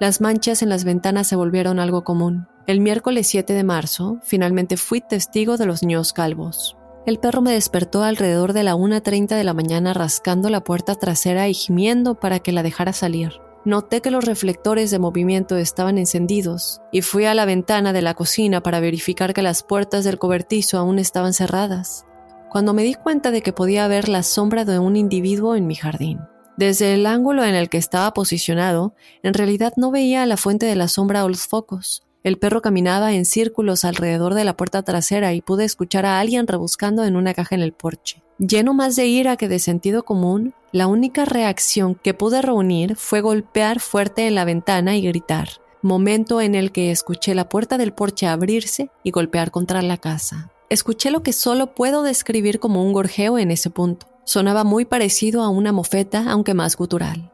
Las manchas en las ventanas se volvieron algo común. El miércoles 7 de marzo, finalmente fui testigo de los niños calvos. El perro me despertó alrededor de la 1:30 de la mañana rascando la puerta trasera y gimiendo para que la dejara salir. Noté que los reflectores de movimiento estaban encendidos y fui a la ventana de la cocina para verificar que las puertas del cobertizo aún estaban cerradas, cuando me di cuenta de que podía ver la sombra de un individuo en mi jardín. Desde el ángulo en el que estaba posicionado, en realidad no veía la fuente de la sombra o los focos. El perro caminaba en círculos alrededor de la puerta trasera y pude escuchar a alguien rebuscando en una caja en el porche. Lleno más de ira que de sentido común, la única reacción que pude reunir fue golpear fuerte en la ventana y gritar, momento en el que escuché la puerta del porche abrirse y golpear contra la casa. Escuché lo que solo puedo describir como un gorjeo en ese punto. Sonaba muy parecido a una mofeta, aunque más gutural.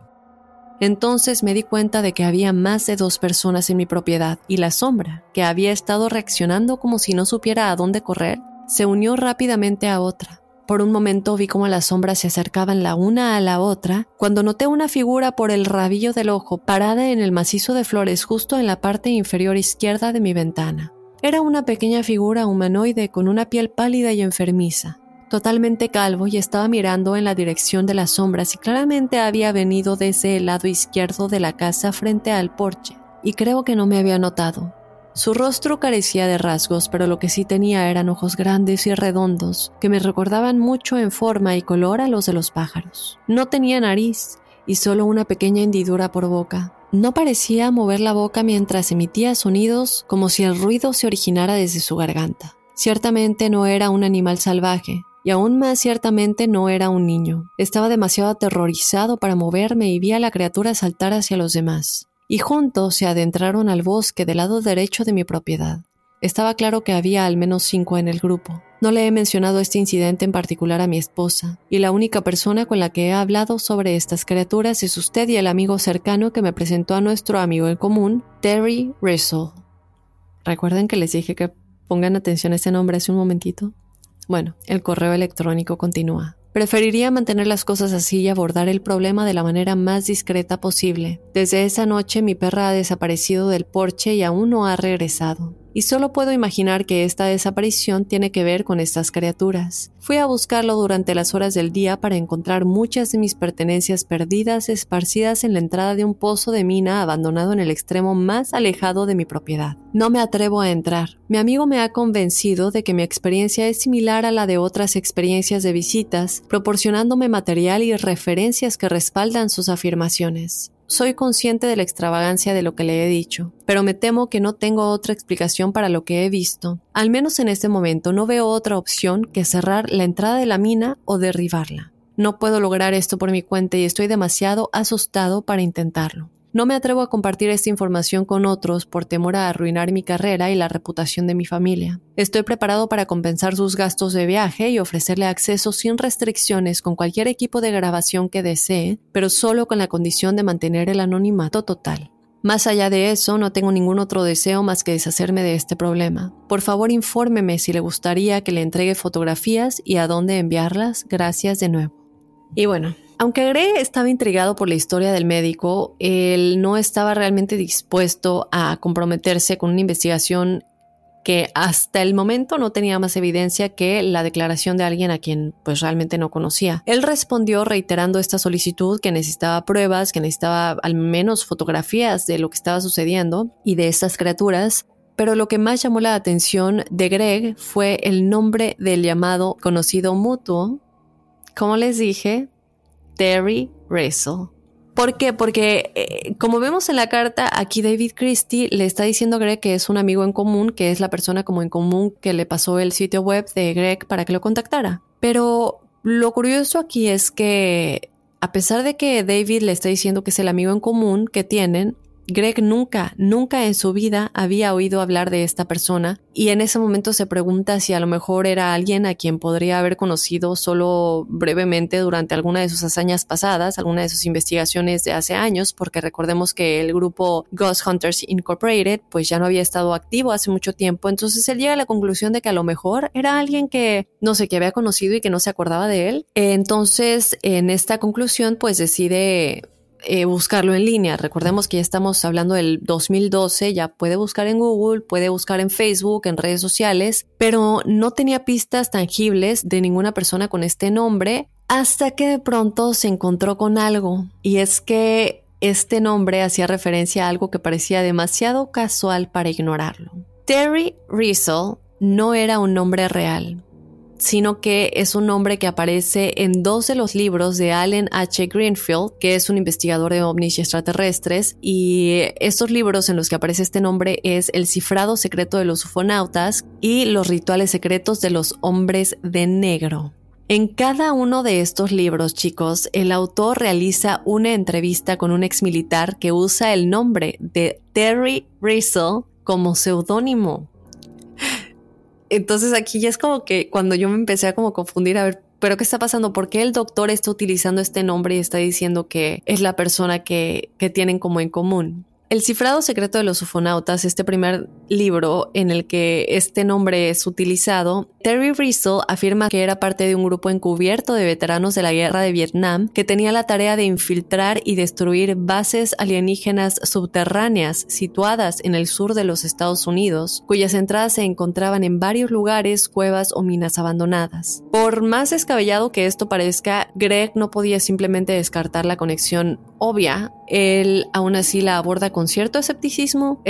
Entonces me di cuenta de que había más de 2 personas en mi propiedad y la sombra, que había estado reaccionando como si no supiera a dónde correr, se unió rápidamente a otra. Por un momento vi cómo las sombras se acercaban la una a la otra, cuando noté una figura por el rabillo del ojo parada en el macizo de flores justo en la parte inferior izquierda de mi ventana. Era una pequeña figura humanoide con una piel pálida y enfermiza, totalmente calvo, y estaba mirando en la dirección de las sombras y claramente había venido desde el lado izquierdo de la casa frente al porche, y creo que no me había notado. Su rostro carecía de rasgos, pero lo que sí tenía eran ojos grandes y redondos que me recordaban mucho en forma y color a los de los pájaros. No tenía nariz y solo una pequeña hendidura por boca. No parecía mover la boca mientras emitía sonidos como si el ruido se originara desde su garganta. Ciertamente no era un animal salvaje, y aún más ciertamente no era un niño. Estaba demasiado aterrorizado para moverme y vi a la criatura saltar hacia los demás. Y juntos se adentraron al bosque del lado derecho de mi propiedad. Estaba claro que había al menos 5 en el grupo. No le he mencionado este incidente en particular a mi esposa, y la única persona con la que he hablado sobre estas criaturas es usted y el amigo cercano que me presentó a nuestro amigo en común, Terry Russell. ¿Recuerden que les dije que pongan atención a este nombre hace un momentito? Bueno, el correo electrónico continúa. Preferiría mantener las cosas así y abordar el problema de la manera más discreta posible. Desde esa noche mi perra ha desaparecido del porche y aún no ha regresado. Y solo puedo imaginar que esta desaparición tiene que ver con estas criaturas. Fui a buscarlo durante las horas del día para encontrar muchas de mis pertenencias perdidas esparcidas en la entrada de un pozo de mina abandonado en el extremo más alejado de mi propiedad. No me atrevo a entrar. Mi amigo me ha convencido de que mi experiencia es similar a la de otras experiencias de visitas, proporcionándome material y referencias que respaldan sus afirmaciones. Soy consciente de la extravagancia de lo que le he dicho, pero me temo que no tengo otra explicación para lo que he visto. Al menos en este momento no veo otra opción que cerrar la entrada de la mina o derribarla. No puedo lograr esto por mi cuenta y estoy demasiado asustado para intentarlo. No me atrevo a compartir esta información con otros por temor a arruinar mi carrera y la reputación de mi familia. Estoy preparado para compensar sus gastos de viaje y ofrecerle acceso sin restricciones con cualquier equipo de grabación que desee, pero solo con la condición de mantener el anonimato total. Más allá de eso, no tengo ningún otro deseo más que deshacerme de este problema. Por favor, infórmeme si le gustaría que le entregue fotografías y a dónde enviarlas. Gracias de nuevo. Y bueno, aunque Greg estaba intrigado por la historia del médico, él no estaba realmente dispuesto a comprometerse con una investigación que hasta el momento no tenía más evidencia que la declaración de alguien a quien pues realmente no conocía. Él respondió reiterando esta solicitud, que necesitaba pruebas, que necesitaba al menos fotografías de lo que estaba sucediendo y de estas criaturas. Pero lo que más llamó la atención de Greg fue el nombre del llamado conocido mutuo. Como les dije, Terry Russell. ¿Por qué? Porque como vemos en la carta, aquí David Christie le está diciendo a Greg que es un amigo en común, que es la persona como en común que le pasó el sitio web de Greg para que lo contactara. Pero lo curioso aquí es que a pesar de que David le está diciendo que es el amigo en común que tienen, Greg nunca en su vida había oído hablar de esta persona y en ese momento se pregunta si a lo mejor era alguien a quien podría haber conocido solo brevemente durante alguna de sus hazañas pasadas, alguna de sus investigaciones de hace años, porque recordemos que el grupo Ghost Hunters Incorporated pues ya no había estado activo hace mucho tiempo. Entonces él llega a la conclusión de que a lo mejor era alguien que no sé, que había conocido y que no se acordaba de él. Entonces en esta conclusión pues decide buscarlo en línea. Recordemos que ya estamos hablando del 2012, ya puede buscar en Google, puede buscar en Facebook, en redes sociales, pero no tenía pistas tangibles de ninguna persona con este nombre hasta que de pronto se encontró con algo, y es que este nombre hacía referencia a algo que parecía demasiado casual para ignorarlo. Terry Rizzo no era un nombre real, sino que es un nombre que aparece en 2 de los libros de Allen H. Greenfield, que es un investigador de ovnis y extraterrestres, y estos libros en los que aparece este nombre es El cifrado secreto de los ufonautas y Los rituales secretos de los hombres de negro. En cada uno de estos libros, chicos, el autor realiza una entrevista con un exmilitar que usa el nombre de Terry Rizzo como seudónimo. Entonces aquí ya es como que cuando yo me empecé a como confundir, a ver, ¿pero qué está pasando? ¿Por qué el doctor está utilizando este nombre y está diciendo que es la persona que tienen como en común? El cifrado secreto de los ufonautas, este primer libro en el que este nombre es utilizado, Terry Rizzo afirma que era parte de un grupo encubierto de veteranos de la guerra de Vietnam que tenía la tarea de infiltrar y destruir bases alienígenas subterráneas situadas en el sur de los Estados Unidos, cuyas entradas se encontraban en varios lugares, cuevas o minas abandonadas. Por más descabellado que esto parezca, Greg no podía simplemente descartar la conexión obvia. Él aún así la aborda con cierto escepticismo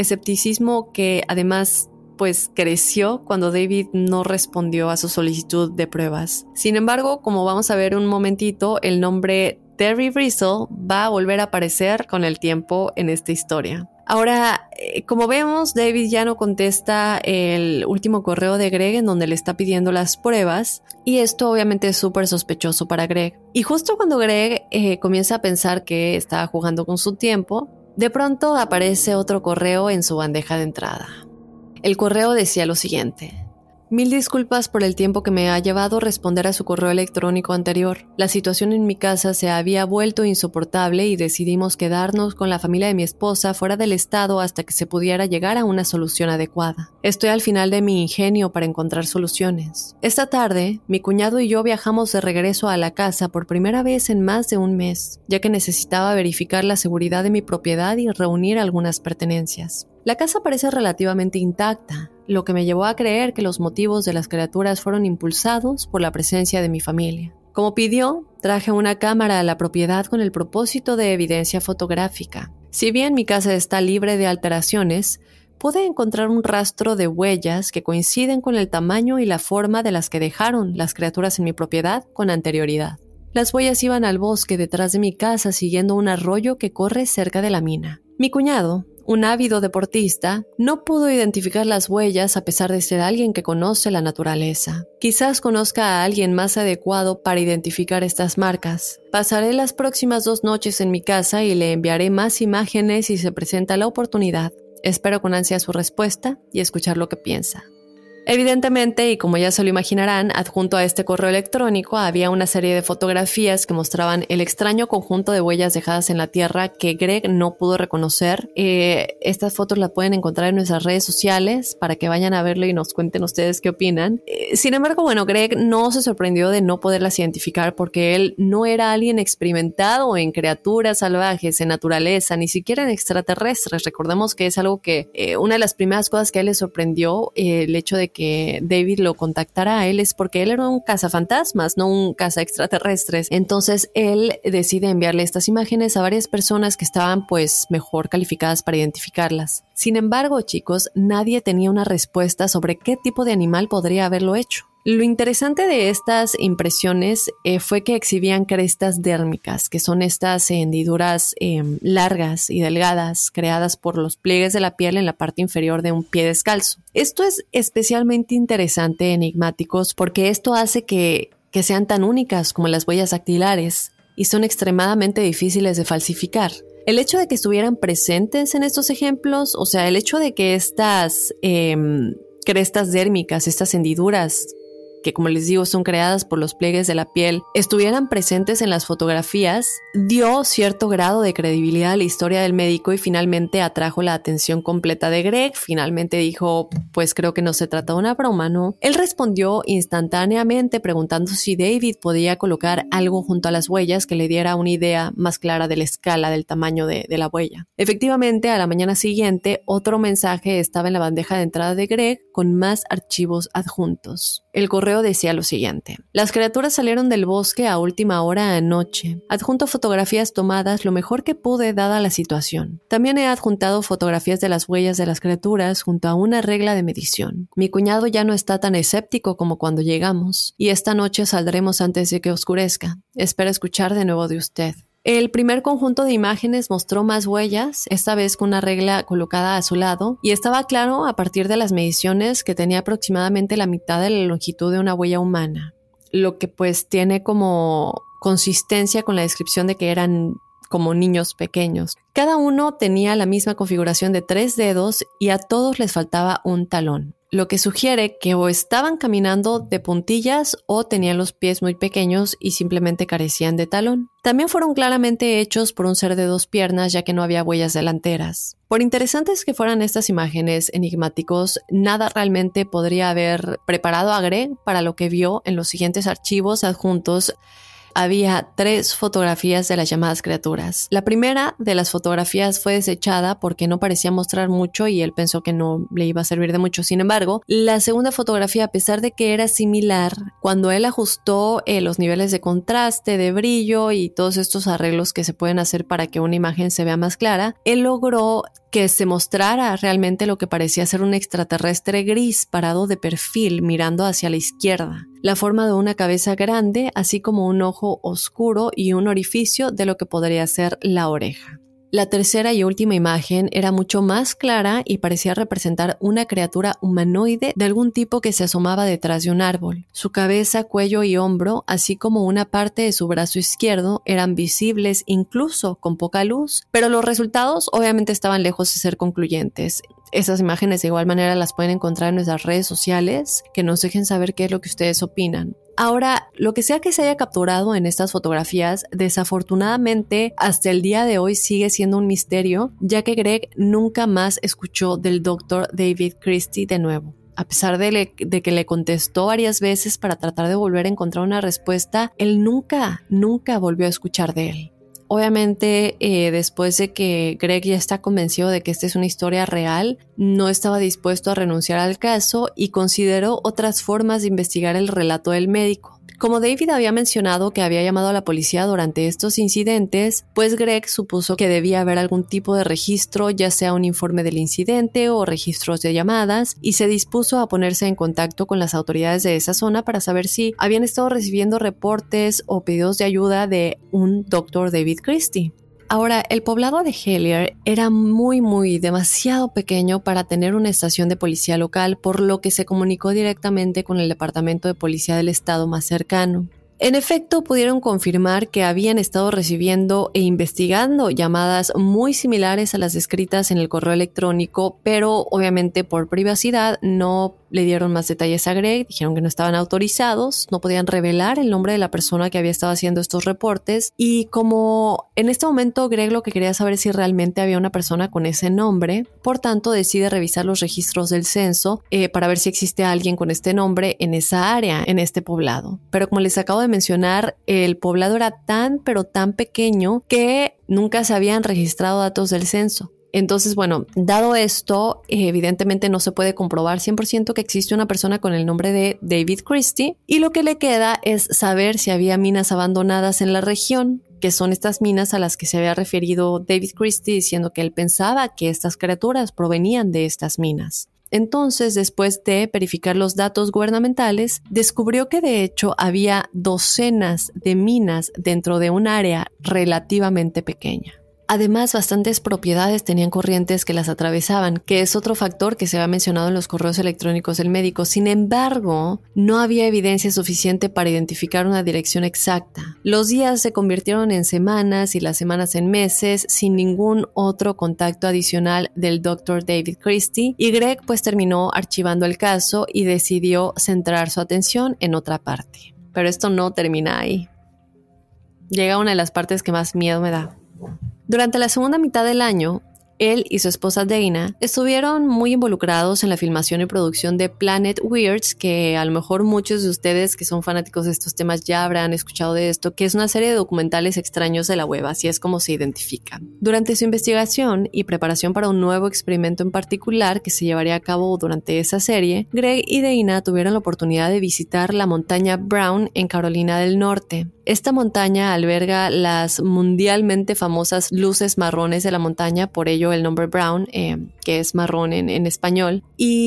que además pues creció cuando David no respondió a su solicitud de pruebas. Sin embargo, como vamos a ver un momentito, el nombre Terry Rizzo va a volver a aparecer con el tiempo en esta historia. Ahora, como vemos, David ya no contesta el último correo de Greg en donde le está pidiendo las pruebas, y esto obviamente es súper sospechoso para Greg. Y justo cuando Greg comienza a pensar que estaba jugando con su tiempo, de pronto aparece otro correo en su bandeja de entrada. El correo decía lo siguiente: Mil disculpas por el tiempo que me ha llevado responder a su correo electrónico anterior. La situación en mi casa se había vuelto insoportable y decidimos quedarnos con la familia de mi esposa fuera del estado hasta que se pudiera llegar a una solución adecuada. Estoy al final de mi ingenio para encontrar soluciones. Esta tarde, mi cuñado y yo viajamos de regreso a la casa por primera vez en más de un mes, ya que necesitaba verificar la seguridad de mi propiedad y reunir algunas pertenencias. La casa parece relativamente intacta, lo que me llevó a creer que los motivos de las criaturas fueron impulsados por la presencia de mi familia. Como pidió, traje una cámara a la propiedad con el propósito de evidencia fotográfica. Si bien mi casa está libre de alteraciones, pude encontrar un rastro de huellas que coinciden con el tamaño y la forma de las que dejaron las criaturas en mi propiedad con anterioridad. Las huellas iban al bosque detrás de mi casa siguiendo un arroyo que corre cerca de la mina. Mi cuñado, un ávido deportista, no pudo identificar las huellas a pesar de ser alguien que conoce la naturaleza. Quizás conozca a alguien más adecuado para identificar estas marcas. Pasaré las próximas 2 noches en mi casa y le enviaré más imágenes si se presenta la oportunidad. Espero con ansia su respuesta y escuchar lo que piensa. Evidentemente, y como ya se lo imaginarán, adjunto a este correo electrónico había una serie de fotografías que mostraban el extraño conjunto de huellas dejadas en la tierra que Greg no pudo reconocer. Estas fotos las pueden encontrar en nuestras redes sociales para que vayan a verlo y nos cuenten ustedes qué opinan. Sin embargo, Greg no se sorprendió de no poderlas identificar porque él no era alguien experimentado en criaturas salvajes, en naturaleza, ni siquiera en extraterrestres. Recordemos que es algo que una de las primeras cosas que a él le sorprendió, el hecho de que David lo contactara a él, es porque él era un cazafantasmas, no un caza extraterrestres. Entonces él decide enviarle estas imágenes a varias personas que estaban pues mejor calificadas para identificarlas. Sin embargo, chicos, nadie tenía una respuesta sobre qué tipo de animal podría haberlo hecho. Lo interesante de estas impresiones fue que exhibían crestas dérmicas, que son estas hendiduras largas y delgadas creadas por los pliegues de la piel en la parte inferior de un pie descalzo. Esto es especialmente interesante, enigmáticos, porque esto hace que sean tan únicas como las huellas dactilares y son extremadamente difíciles de falsificar. El hecho de que estuvieran presentes en estos ejemplos, o sea, el hecho de que estas crestas dérmicas, estas hendiduras que como les digo son creadas por los pliegues de la piel, estuvieran presentes en las fotografías, dio cierto grado de credibilidad a la historia del médico y finalmente atrajo la atención completa de Greg. Finalmente dijo, pues creo que no se trata de una broma, ¿no? Él respondió instantáneamente preguntando si David podía colocar algo junto a las huellas que le diera una idea más clara de la escala del tamaño de la huella. Efectivamente, a la mañana siguiente, otro mensaje estaba en la bandeja de entrada de Greg con más archivos adjuntos. El correo decía lo siguiente: las criaturas salieron del bosque a última hora anoche. Adjunto fotografías tomadas lo mejor que pude dada la situación. También he adjuntado fotografías de las huellas de las criaturas junto a una regla de medición. Mi cuñado ya no está tan escéptico como cuando llegamos y esta noche saldremos antes de que oscurezca. Espero escuchar de nuevo de usted. El primer conjunto de imágenes mostró más huellas, esta vez con una regla colocada a su lado, y estaba claro a partir de las mediciones que tenía aproximadamente la mitad de la longitud de una huella humana, lo que pues tiene como consistencia con la descripción de que eran como niños pequeños. Cada uno tenía la misma configuración de 3 dedos y a todos les faltaba un talón, lo que sugiere que o estaban caminando de puntillas o tenían los pies muy pequeños y simplemente carecían de talón. También fueron claramente hechos por un ser de 2 piernas, ya que no había huellas delanteras. Por interesantes que fueran estas imágenes enigmáticos, nada realmente podría haber preparado a Greg para lo que vio en los siguientes archivos adjuntos. Había 3 fotografías de las llamadas criaturas. La primera de las fotografías fue desechada porque no parecía mostrar mucho y él pensó que no le iba a servir de mucho. Sin embargo, la segunda fotografía, a pesar de que era similar, cuando él ajustó los niveles de contraste, de brillo y todos estos arreglos que se pueden hacer para que una imagen se vea más clara, él logró que se mostrara realmente lo que parecía ser un extraterrestre gris parado de perfil mirando hacia la izquierda, la forma de una cabeza grande, así como un ojo oscuro y un orificio de lo que podría ser la oreja. La tercera y última imagen era mucho más clara y parecía representar una criatura humanoide de algún tipo que se asomaba detrás de un árbol. Su cabeza, cuello y hombro, así como una parte de su brazo izquierdo, eran visibles incluso con poca luz, pero los resultados obviamente estaban lejos de ser concluyentes. Esas imágenes de igual manera las pueden encontrar en nuestras redes sociales, que nos dejen saber qué es lo que ustedes opinan. Ahora, lo que sea que se haya capturado en estas fotografías, desafortunadamente hasta el día de hoy sigue siendo un misterio, ya que Greg nunca más escuchó del Dr. David Christie de nuevo. A pesar de que le contestó varias veces para tratar de volver a encontrar una respuesta, él nunca volvió a escuchar de él. Obviamente, después de que Greg ya está convencido de que esta es una historia real, no estaba dispuesto a renunciar al caso y consideró otras formas de investigar el relato del médico. Como David había mencionado que había llamado a la policía durante estos incidentes, pues Greg supuso que debía haber algún tipo de registro, ya sea un informe del incidente o registros de llamadas, y se dispuso a ponerse en contacto con las autoridades de esa zona para saber si habían estado recibiendo reportes o pedidos de ayuda de un Dr. David Christie. Ahora, el poblado de Hellier era demasiado pequeño para tener una estación de policía local, por lo que se comunicó directamente con el departamento de policía del estado más cercano. En efecto, pudieron confirmar que habían estado recibiendo e investigando llamadas muy similares a las descritas en el correo electrónico, pero obviamente por privacidad no le dieron más detalles a Greg, dijeron que no estaban autorizados, no podían revelar el nombre de la persona que había estado haciendo estos reportes, y como en este momento Greg lo que quería saber es si realmente había una persona con ese nombre, por tanto decide revisar los registros del censo para ver si existe alguien con este nombre en esa área, en este poblado. Pero como les acabo de mencionar, el poblado era tan pequeño que nunca se habían registrado datos del censo. Entonces, bueno, dado esto, evidentemente no se puede comprobar 100% que existe una persona con el nombre de David Christie, y lo que le queda es saber si había minas abandonadas en la región, que son estas minas a las que se había referido David Christie diciendo que él pensaba que estas criaturas provenían de estas minas. Entonces, después de verificar los datos gubernamentales, descubrió que de hecho había docenas de minas dentro de un área relativamente pequeña. Además, bastantes propiedades tenían corrientes que las atravesaban, que es otro factor que se había mencionado en los correos electrónicos del médico. Sin embargo, no había evidencia suficiente para identificar una dirección exacta. Los días se convirtieron en semanas y las semanas en meses, sin ningún otro contacto adicional del Dr. David Christie, y Greg pues terminó archivando el caso y decidió centrar su atención en otra parte. Pero esto no termina ahí. Llega una de las partes que más miedo me da. Durante la segunda mitad del año, él y su esposa Dana estuvieron muy involucrados en la filmación y producción de Planet Weirds, que a lo mejor muchos de ustedes que son fanáticos de estos temas ya habrán escuchado de esto, que es una serie de documentales extraños de la web, así es como se identifican. Durante su investigación y preparación para un nuevo experimento en particular que se llevaría a cabo durante esa serie, Greg y Dana tuvieron la oportunidad de visitar la montaña Brown en Carolina del Norte. Esta montaña alberga las mundialmente famosas luces marrones de la montaña, por ello el nombre Brown, que es marrón en español,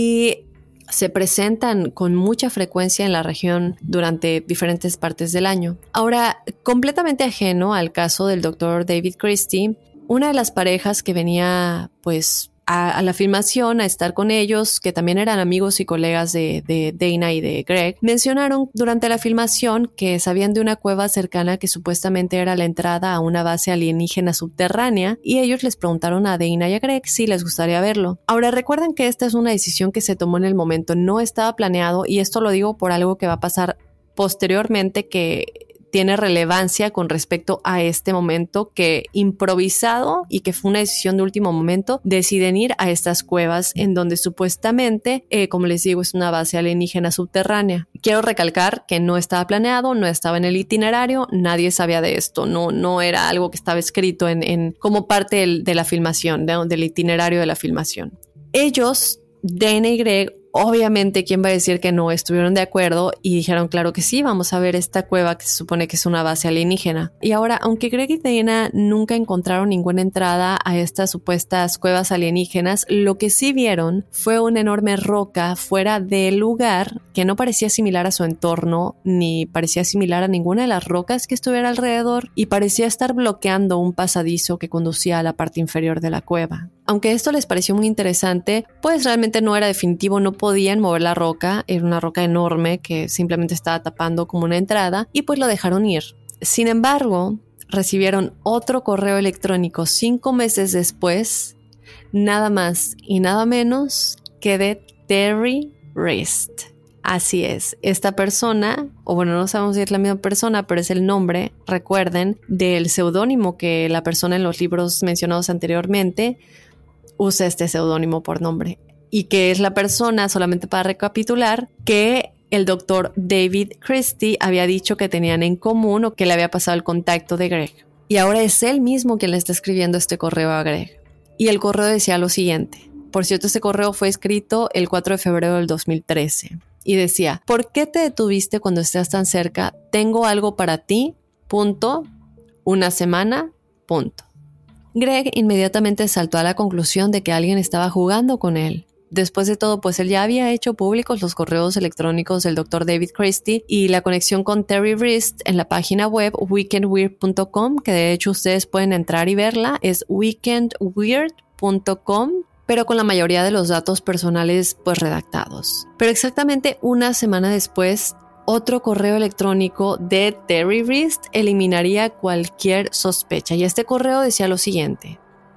y se presentan con mucha frecuencia en la región durante diferentes partes del año. Ahora, completamente ajeno al caso del Dr. David Christie, una de las parejas que venía pues a la filmación, a estar con ellos, que también eran amigos y colegas de Dana y de Greg, mencionaron durante la filmación que sabían de una cueva cercana que supuestamente era la entrada a una base alienígena subterránea, y ellos les preguntaron a Dana y a Greg si les gustaría verlo. Ahora, recuerden que esta es una decisión que se tomó en el momento, no estaba planeado, y esto lo digo por algo que va a pasar posteriormente que tiene relevancia con respecto a este momento, que improvisado y que fue una decisión de último momento, deciden ir a estas cuevas en donde supuestamente, como les digo, es una base alienígena subterránea. Quiero recalcar que no estaba planeado, no estaba en el itinerario, nadie sabía de esto, no era algo que estaba escrito como parte de la filmación, del itinerario de la filmación. Ellos, Dana y Greg, obviamente, ¿quién va a decir que no? Estuvieron de acuerdo y dijeron, claro que sí, vamos a ver esta cueva que se supone que es una base alienígena. Y ahora, aunque Greg y Dana nunca encontraron ninguna entrada a estas supuestas cuevas alienígenas, lo que sí vieron fue una enorme roca fuera del lugar que no parecía similar a su entorno, ni parecía similar a ninguna de las rocas que estuviera alrededor, y parecía estar bloqueando un pasadizo que conducía a la parte inferior de la cueva. Aunque esto les pareció muy interesante, pues realmente no era definitivo, no podían mover la roca, era una roca enorme que simplemente estaba tapando como una entrada, y pues lo dejaron ir. Sin embargo, recibieron otro correo electrónico 5 meses después, nada más y nada menos que de Terry Wrist. Así es, esta persona, o bueno, no sabemos si es la misma persona, pero es el nombre, recuerden, del seudónimo que la persona en los libros mencionados anteriormente usa este seudónimo por nombre, y que es la persona, solamente para recapitular, que el Dr. David Christie había dicho que tenían en común o que le había pasado el contacto de Greg. Y ahora es él mismo quien le está escribiendo este correo a Greg. Y el correo decía lo siguiente. Por cierto, este correo fue escrito el 4 de febrero del 2013. Y decía, ¿por qué te detuviste cuando estás tan cerca? Tengo algo para ti, punto, una semana, punto. Greg inmediatamente saltó a la conclusión de que alguien estaba jugando con él. Después de todo, pues él ya había hecho públicos los correos electrónicos del Dr. David Christie y la conexión con Terry Wrist en la página web weekendweird.com, que de hecho ustedes pueden entrar y verla, es weekendweird.com, pero con la mayoría de los datos personales pues redactados. Pero exactamente una semana después, otro correo electrónico de Terry Wrist eliminaría cualquier sospecha, y este correo decía lo siguiente: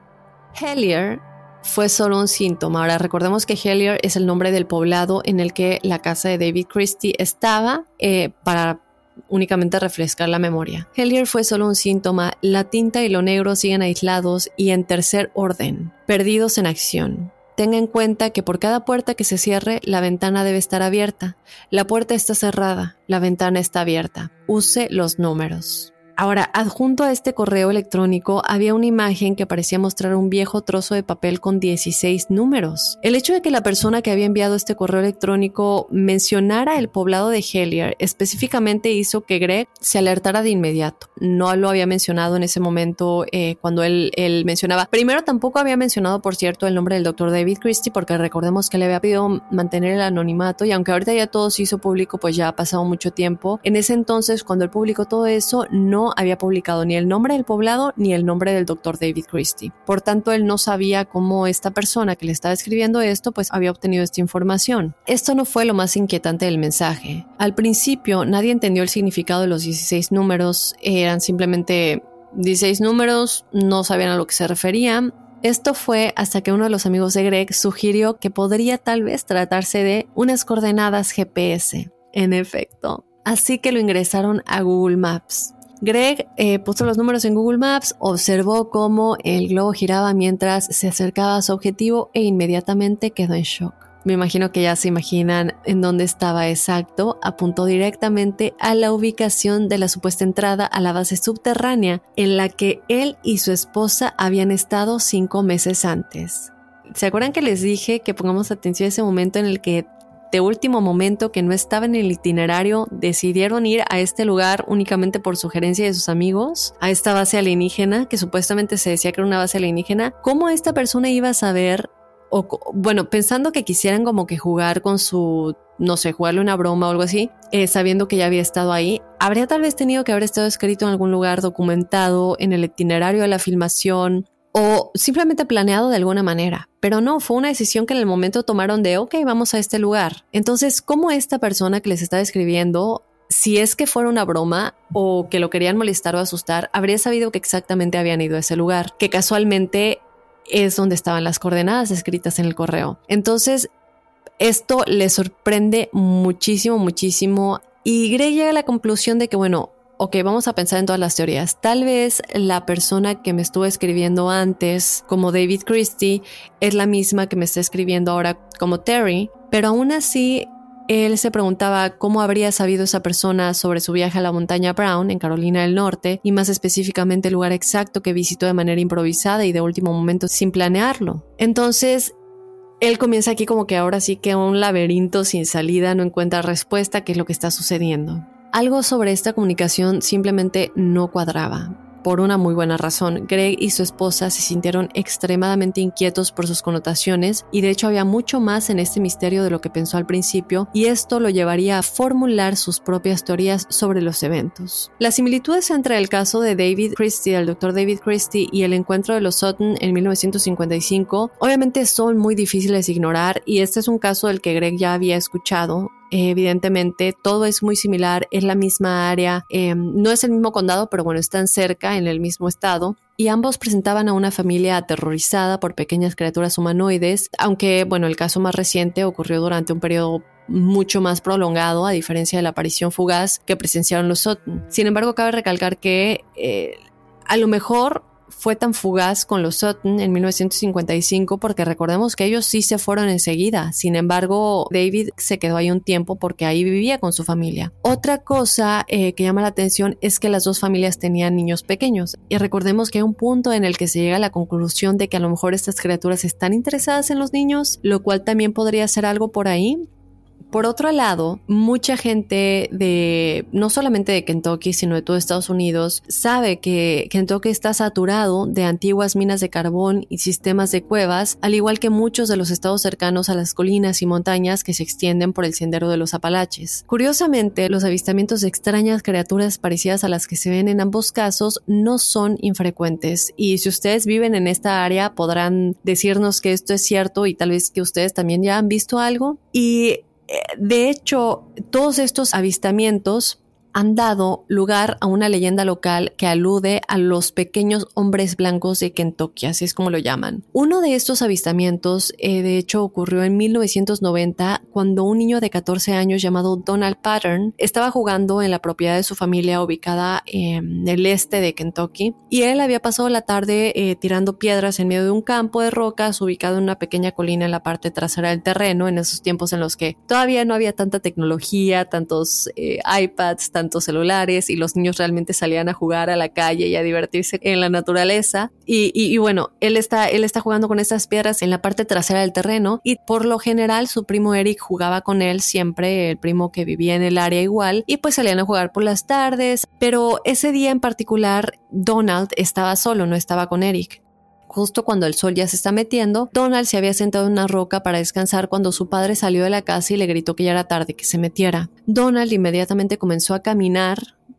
Hellier fue solo un síntoma. Ahora recordemos que Hellier es el nombre del poblado en el que la casa de David Christie estaba, para únicamente refrescar la memoria. Hellier fue solo un síntoma, la tinta y lo negro siguen aislados y en tercer orden, perdidos en acción. Tenga en cuenta que por cada puerta que se cierre, la ventana debe estar abierta. La puerta está cerrada, la ventana está abierta. Use los números. Ahora, adjunto a este correo electrónico había una imagen que parecía mostrar un viejo trozo de papel con 16 números. El hecho de que la persona que había enviado este correo electrónico mencionara el poblado de Hellier específicamente hizo que Greg se alertara de inmediato. No lo había mencionado en ese momento cuando él mencionaba. Primero, tampoco había mencionado, por cierto, el nombre del Dr. David Christie, porque recordemos que le había pedido mantener el anonimato, y aunque ahorita ya todo se hizo público, pues ya ha pasado mucho tiempo. En ese entonces, cuando él publicó todo eso, no no había publicado ni el nombre del poblado ni el nombre del Dr. David Christie. Por tanto, él no sabía cómo esta persona que le estaba escribiendo esto pues había obtenido esta información. Esto no fue lo más inquietante del mensaje. Al principio, nadie entendió el significado de los 16 números. Eran simplemente 16 números, no sabían a lo que se referían. Esto fue hasta que uno de los amigos de Greg sugirió que podría tal vez tratarse de unas coordenadas GPS. En efecto. Así que lo ingresaron a Google Maps. Greg puso los números en Google Maps, observó cómo el globo giraba mientras se acercaba a su objetivo e inmediatamente quedó en shock. Me imagino que ya se imaginan en dónde estaba exacto. Apuntó directamente a la ubicación de la supuesta entrada a la base subterránea en la que él y su esposa habían estado 5 meses antes. ¿Se acuerdan que les dije que pongamos atención a ese momento en el que de último momento, que no estaba en el itinerario, decidieron ir a este lugar únicamente por sugerencia de sus amigos, a esta base alienígena, que supuestamente se decía que era una base alienígena? ¿Cómo esta persona iba a saber? Bueno, pensando que quisieran como que jugar con su, no sé, jugarle una broma o algo así, sabiendo que ya había estado ahí, habría tal vez tenido que haber estado escrito en algún lugar, documentado en el itinerario de la filmación, o simplemente planeado de alguna manera. Pero no, fue una decisión que en el momento tomaron de, ok, vamos a este lugar. Entonces, ¿cómo esta persona que les estaba escribiendo, si es que fuera una broma o que lo querían molestar o asustar, habría sabido que exactamente habían ido a ese lugar? Que casualmente es donde estaban las coordenadas escritas en el correo. Entonces, esto le sorprende muchísimo, muchísimo. Y Greg llega a la conclusión de que, bueno, ok, vamos a pensar en todas las teorías. Tal vez la persona que me estuvo escribiendo antes como David Christie es la misma que me está escribiendo ahora como Terry, pero aún así él se preguntaba cómo habría sabido esa persona sobre su viaje a la montaña Brown en Carolina del Norte, y más específicamente el lugar exacto que visitó de manera improvisada y de último momento sin planearlo. Entonces él comienza aquí como que ahora sí que un laberinto sin salida, no encuentra respuesta a qué es lo que está sucediendo. Algo sobre esta comunicación simplemente no cuadraba. Por una muy buena razón, Greg y su esposa se sintieron extremadamente inquietos por sus connotaciones, y de hecho había mucho más en este misterio de lo que pensó al principio, y esto lo llevaría a formular sus propias teorías sobre los eventos. Las similitudes entre el caso de David Christie, el Dr. David Christie, y el encuentro de los Sutton en 1955 obviamente son muy difíciles de ignorar, y este es un caso del que Greg ya había escuchado. Evidentemente todo es muy similar, es la misma área, no es el mismo condado, pero bueno, están cerca, en el mismo estado, y ambos presentaban a una familia aterrorizada por pequeñas criaturas humanoides, aunque bueno, el caso más reciente ocurrió durante un periodo mucho más prolongado, a diferencia de la aparición fugaz que presenciaron los Sutton. Sin embargo, cabe recalcar que a lo mejor fue tan fugaz con los Sutton en 1955 porque recordemos que ellos sí se fueron enseguida. Sin embargo, David se quedó ahí un tiempo porque ahí vivía con su familia. Otra cosa que llama la atención es que las dos familias tenían niños pequeños, y recordemos que hay un punto en el que se llega a la conclusión de que a lo mejor estas criaturas están interesadas en los niños, lo cual también podría ser algo por ahí. Por otro lado, mucha gente no solamente de Kentucky, sino de todo Estados Unidos, sabe que Kentucky está saturado de antiguas minas de carbón y sistemas de cuevas, al igual que muchos de los estados cercanos a las colinas y montañas que se extienden por el sendero de los Apalaches. Curiosamente, los avistamientos de extrañas criaturas parecidas a las que se ven en ambos casos no son infrecuentes, y si ustedes viven en esta área podrán decirnos que esto es cierto y tal vez que ustedes también ya han visto algo. Y de hecho, todos estos avistamientos han dado lugar a una leyenda local que alude a los pequeños hombres blancos de Kentucky, así es como lo llaman. Uno de estos avistamientos, de hecho, ocurrió en 1990, cuando un niño de 14 años llamado Donald Pattern estaba jugando en la propiedad de su familia ubicada en el este de Kentucky, y él había pasado la tarde tirando piedras en medio de un campo de rocas ubicado en una pequeña colina en la parte trasera del terreno, en esos tiempos en los que todavía no había tanta tecnología, tantos iPads, tantos celulares, y los niños realmente salían a jugar a la calle y a divertirse en la naturaleza. Y bueno, él está jugando con estas piedras en la parte trasera del terreno, y por lo general su primo Eric jugaba con él siempre, el primo que vivía en el área igual, y pues salían a jugar por las tardes. Pero ese día en particular Donald estaba solo, no estaba con Eric. Justo cuando el sol ya se está metiendo, Donald se había sentado en una roca para descansar cuando su padre salió de la casa y le gritó que ya era tarde, que se metiera. Donald inmediatamente comenzó a caminar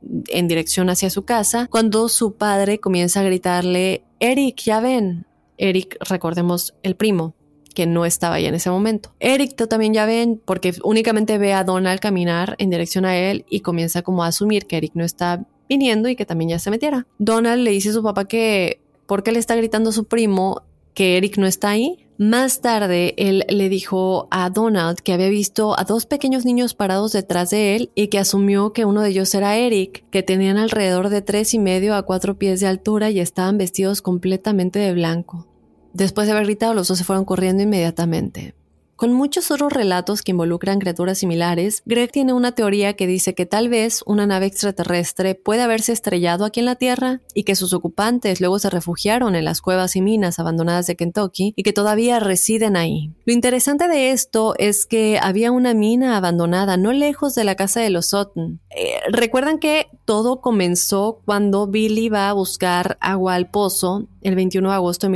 en dirección hacia su casa, cuando su padre comienza a gritarle: Eric, ya ven. Eric, recordemos, el primo, que no estaba ahí en ese momento. Eric, tú también ya ven, porque únicamente ve a Donald caminar en dirección a él y comienza como a asumir que Eric no está viniendo y que también ya se metiera. Donald le dice a su papá que ¿por qué le está gritando a su primo que Eric no está ahí? Más tarde, él le dijo a Donald que había visto a 2 pequeños niños parados detrás de él y que asumió que uno de ellos era Eric, que tenían alrededor de 3.5 a 4 pies de altura y estaban vestidos completamente de blanco. Después de haber gritado, los 2 se fueron corriendo inmediatamente. Con muchos otros relatos que involucran criaturas similares, Greg tiene una teoría que dice que tal vez una nave extraterrestre puede haberse estrellado aquí en la Tierra y que sus ocupantes luego se refugiaron en las cuevas y minas abandonadas de Kentucky y que todavía residen ahí. Lo interesante de esto es que había una mina abandonada no lejos de la casa de los Sutton. Recuerdan que todo comenzó cuando Billy va a buscar agua al pozo el 21 de agosto de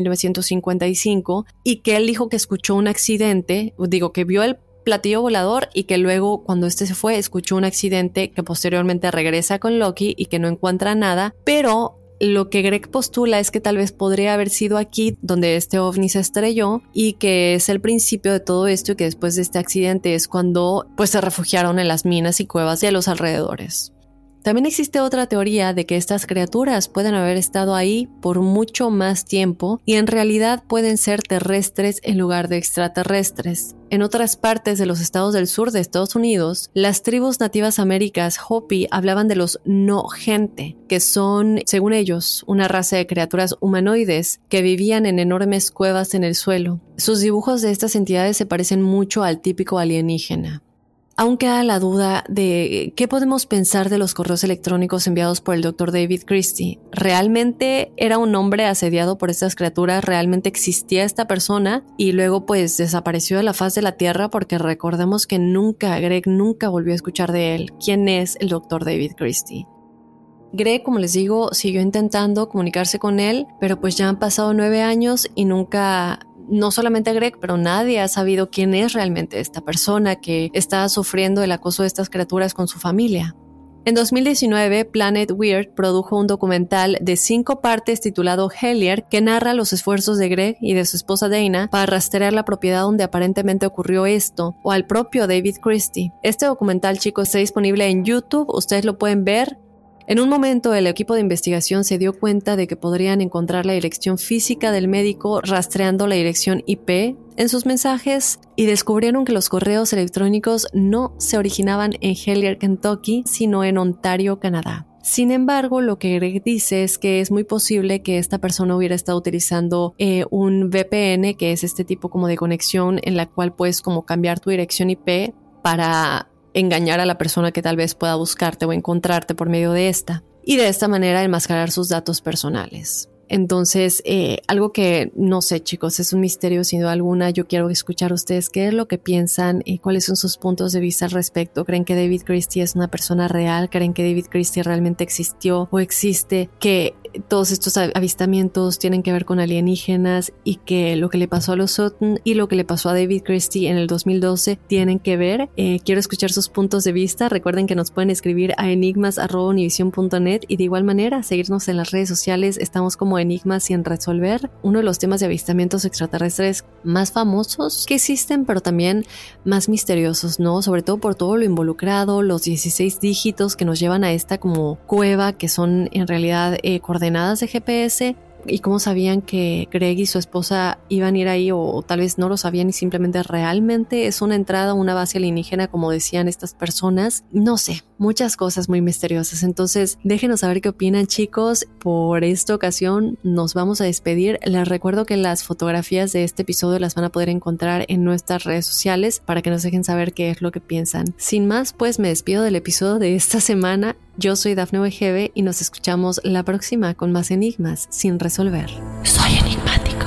1955 y que él dijo que escuchó un accidente, que vio el platillo volador y que luego cuando este se fue escuchó un accidente que posteriormente regresa con Loki y que no encuentra nada, pero lo que Greg postula es que tal vez podría haber sido aquí donde este ovni se estrelló y que es el principio de todo esto y que después de este accidente es cuando pues se refugiaron en las minas y cuevas de los alrededores. También existe otra teoría de que estas criaturas pueden haber estado ahí por mucho más tiempo y en realidad pueden ser terrestres en lugar de extraterrestres. En otras partes de los estados del sur de Estados Unidos, las tribus nativas americanas Hopi hablaban de los no gente, que son, según ellos, una raza de criaturas humanoides que vivían en enormes cuevas en el suelo. Sus dibujos de estas entidades se parecen mucho al típico alienígena. Aún queda la duda de qué podemos pensar de los correos electrónicos enviados por el Dr. David Christie. ¿Realmente era un hombre asediado por estas criaturas? ¿Realmente existía esta persona? Y luego pues desapareció de la faz de la Tierra porque recordemos que Greg nunca volvió a escuchar de él. ¿Quién es el Dr. David Christie? Greg, como les digo, siguió intentando comunicarse con él, pero pues ya han pasado 9 años y nunca... No solamente Greg, pero nadie ha sabido quién es realmente esta persona que está sufriendo el acoso de estas criaturas con su familia. En 2019, Planet Weird produjo un documental de 5 partes titulado Hellier que narra los esfuerzos de Greg y de su esposa Dana para rastrear la propiedad donde aparentemente ocurrió esto, o al propio David Christie. Este documental, chicos, está disponible en YouTube, ustedes lo pueden ver. En un momento, el equipo de investigación se dio cuenta de que podrían encontrar la dirección física del médico rastreando la dirección IP en sus mensajes y descubrieron que los correos electrónicos no se originaban en Hellier, Kentucky, sino en Ontario, Canadá. Sin embargo, lo que Greg dice es que es muy posible que esta persona hubiera estado utilizando un VPN, que es este tipo como de conexión en la cual puedes como cambiar tu dirección IP para engañar a la persona que tal vez pueda buscarte o encontrarte por medio de esta y de esta manera enmascarar sus datos personales. Entonces, algo que no sé, chicos, es un misterio sin duda alguna. Yo quiero escuchar a ustedes qué es lo que piensan y cuáles son sus puntos de vista al respecto. ¿Creen que David Christie es una persona real? ¿Creen que David Christie realmente existió o existe? ¿Que todos estos avistamientos tienen que ver con alienígenas y que lo que le pasó a los Sutton y lo que le pasó a David Christie en el 2012 tienen que ver? Quiero escuchar sus puntos de vista. Recuerden que nos pueden escribir a enigmas@univision.net y de igual manera seguirnos en las redes sociales. Estamos como Enigmas sin resolver, uno de los temas de avistamientos extraterrestres más famosos que existen, pero también más misteriosos, ¿no? Sobre todo por todo lo involucrado, los 16 dígitos que nos llevan a esta como cueva que son en realidad coordenadas de GPS. ¿Y cómo sabían que Greg y su esposa iban a ir ahí o tal vez no lo sabían y simplemente realmente es una entrada a una base alienígena como decían estas personas? No sé, muchas cosas muy misteriosas. Entonces déjenos saber qué opinan, chicos. Por esta ocasión nos vamos a despedir. Les recuerdo que las fotografías de este episodio las van a poder encontrar en nuestras redes sociales para que nos dejen saber qué es lo que piensan. Sin más, pues me despido del episodio de esta semana. Yo soy Dafne Wegebe y nos escuchamos la próxima con más enigmas sin resolver. Soy enigmático.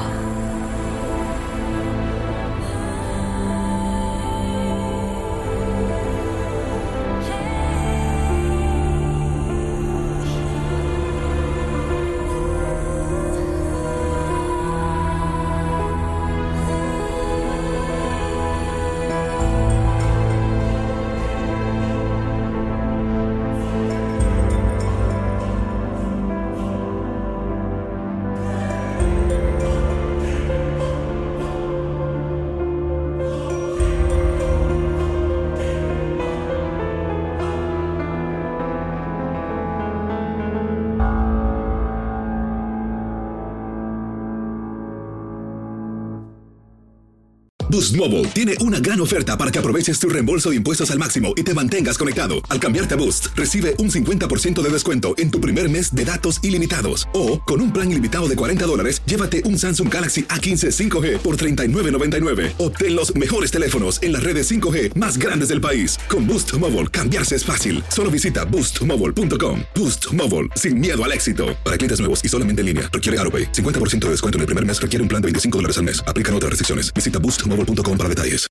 Boost Mobile tiene una gran oferta para que aproveches tu reembolso de impuestos al máximo y te mantengas conectado. Al cambiarte a Boost, recibe un 50% de descuento en tu primer mes de datos ilimitados. O, con un plan ilimitado de $40, llévate un Samsung Galaxy A15 5G por $39.99. Obtén los mejores teléfonos en las redes 5G más grandes del país. Con Boost Mobile, cambiarse es fácil. Solo visita boostmobile.com. Boost Mobile, sin miedo al éxito. Para clientes nuevos y solamente en línea, requiere AroPay. 50% de descuento en el primer mes requiere un plan de $25 al mes. Aplican otras restricciones. Visita boostmobile.com para detalles.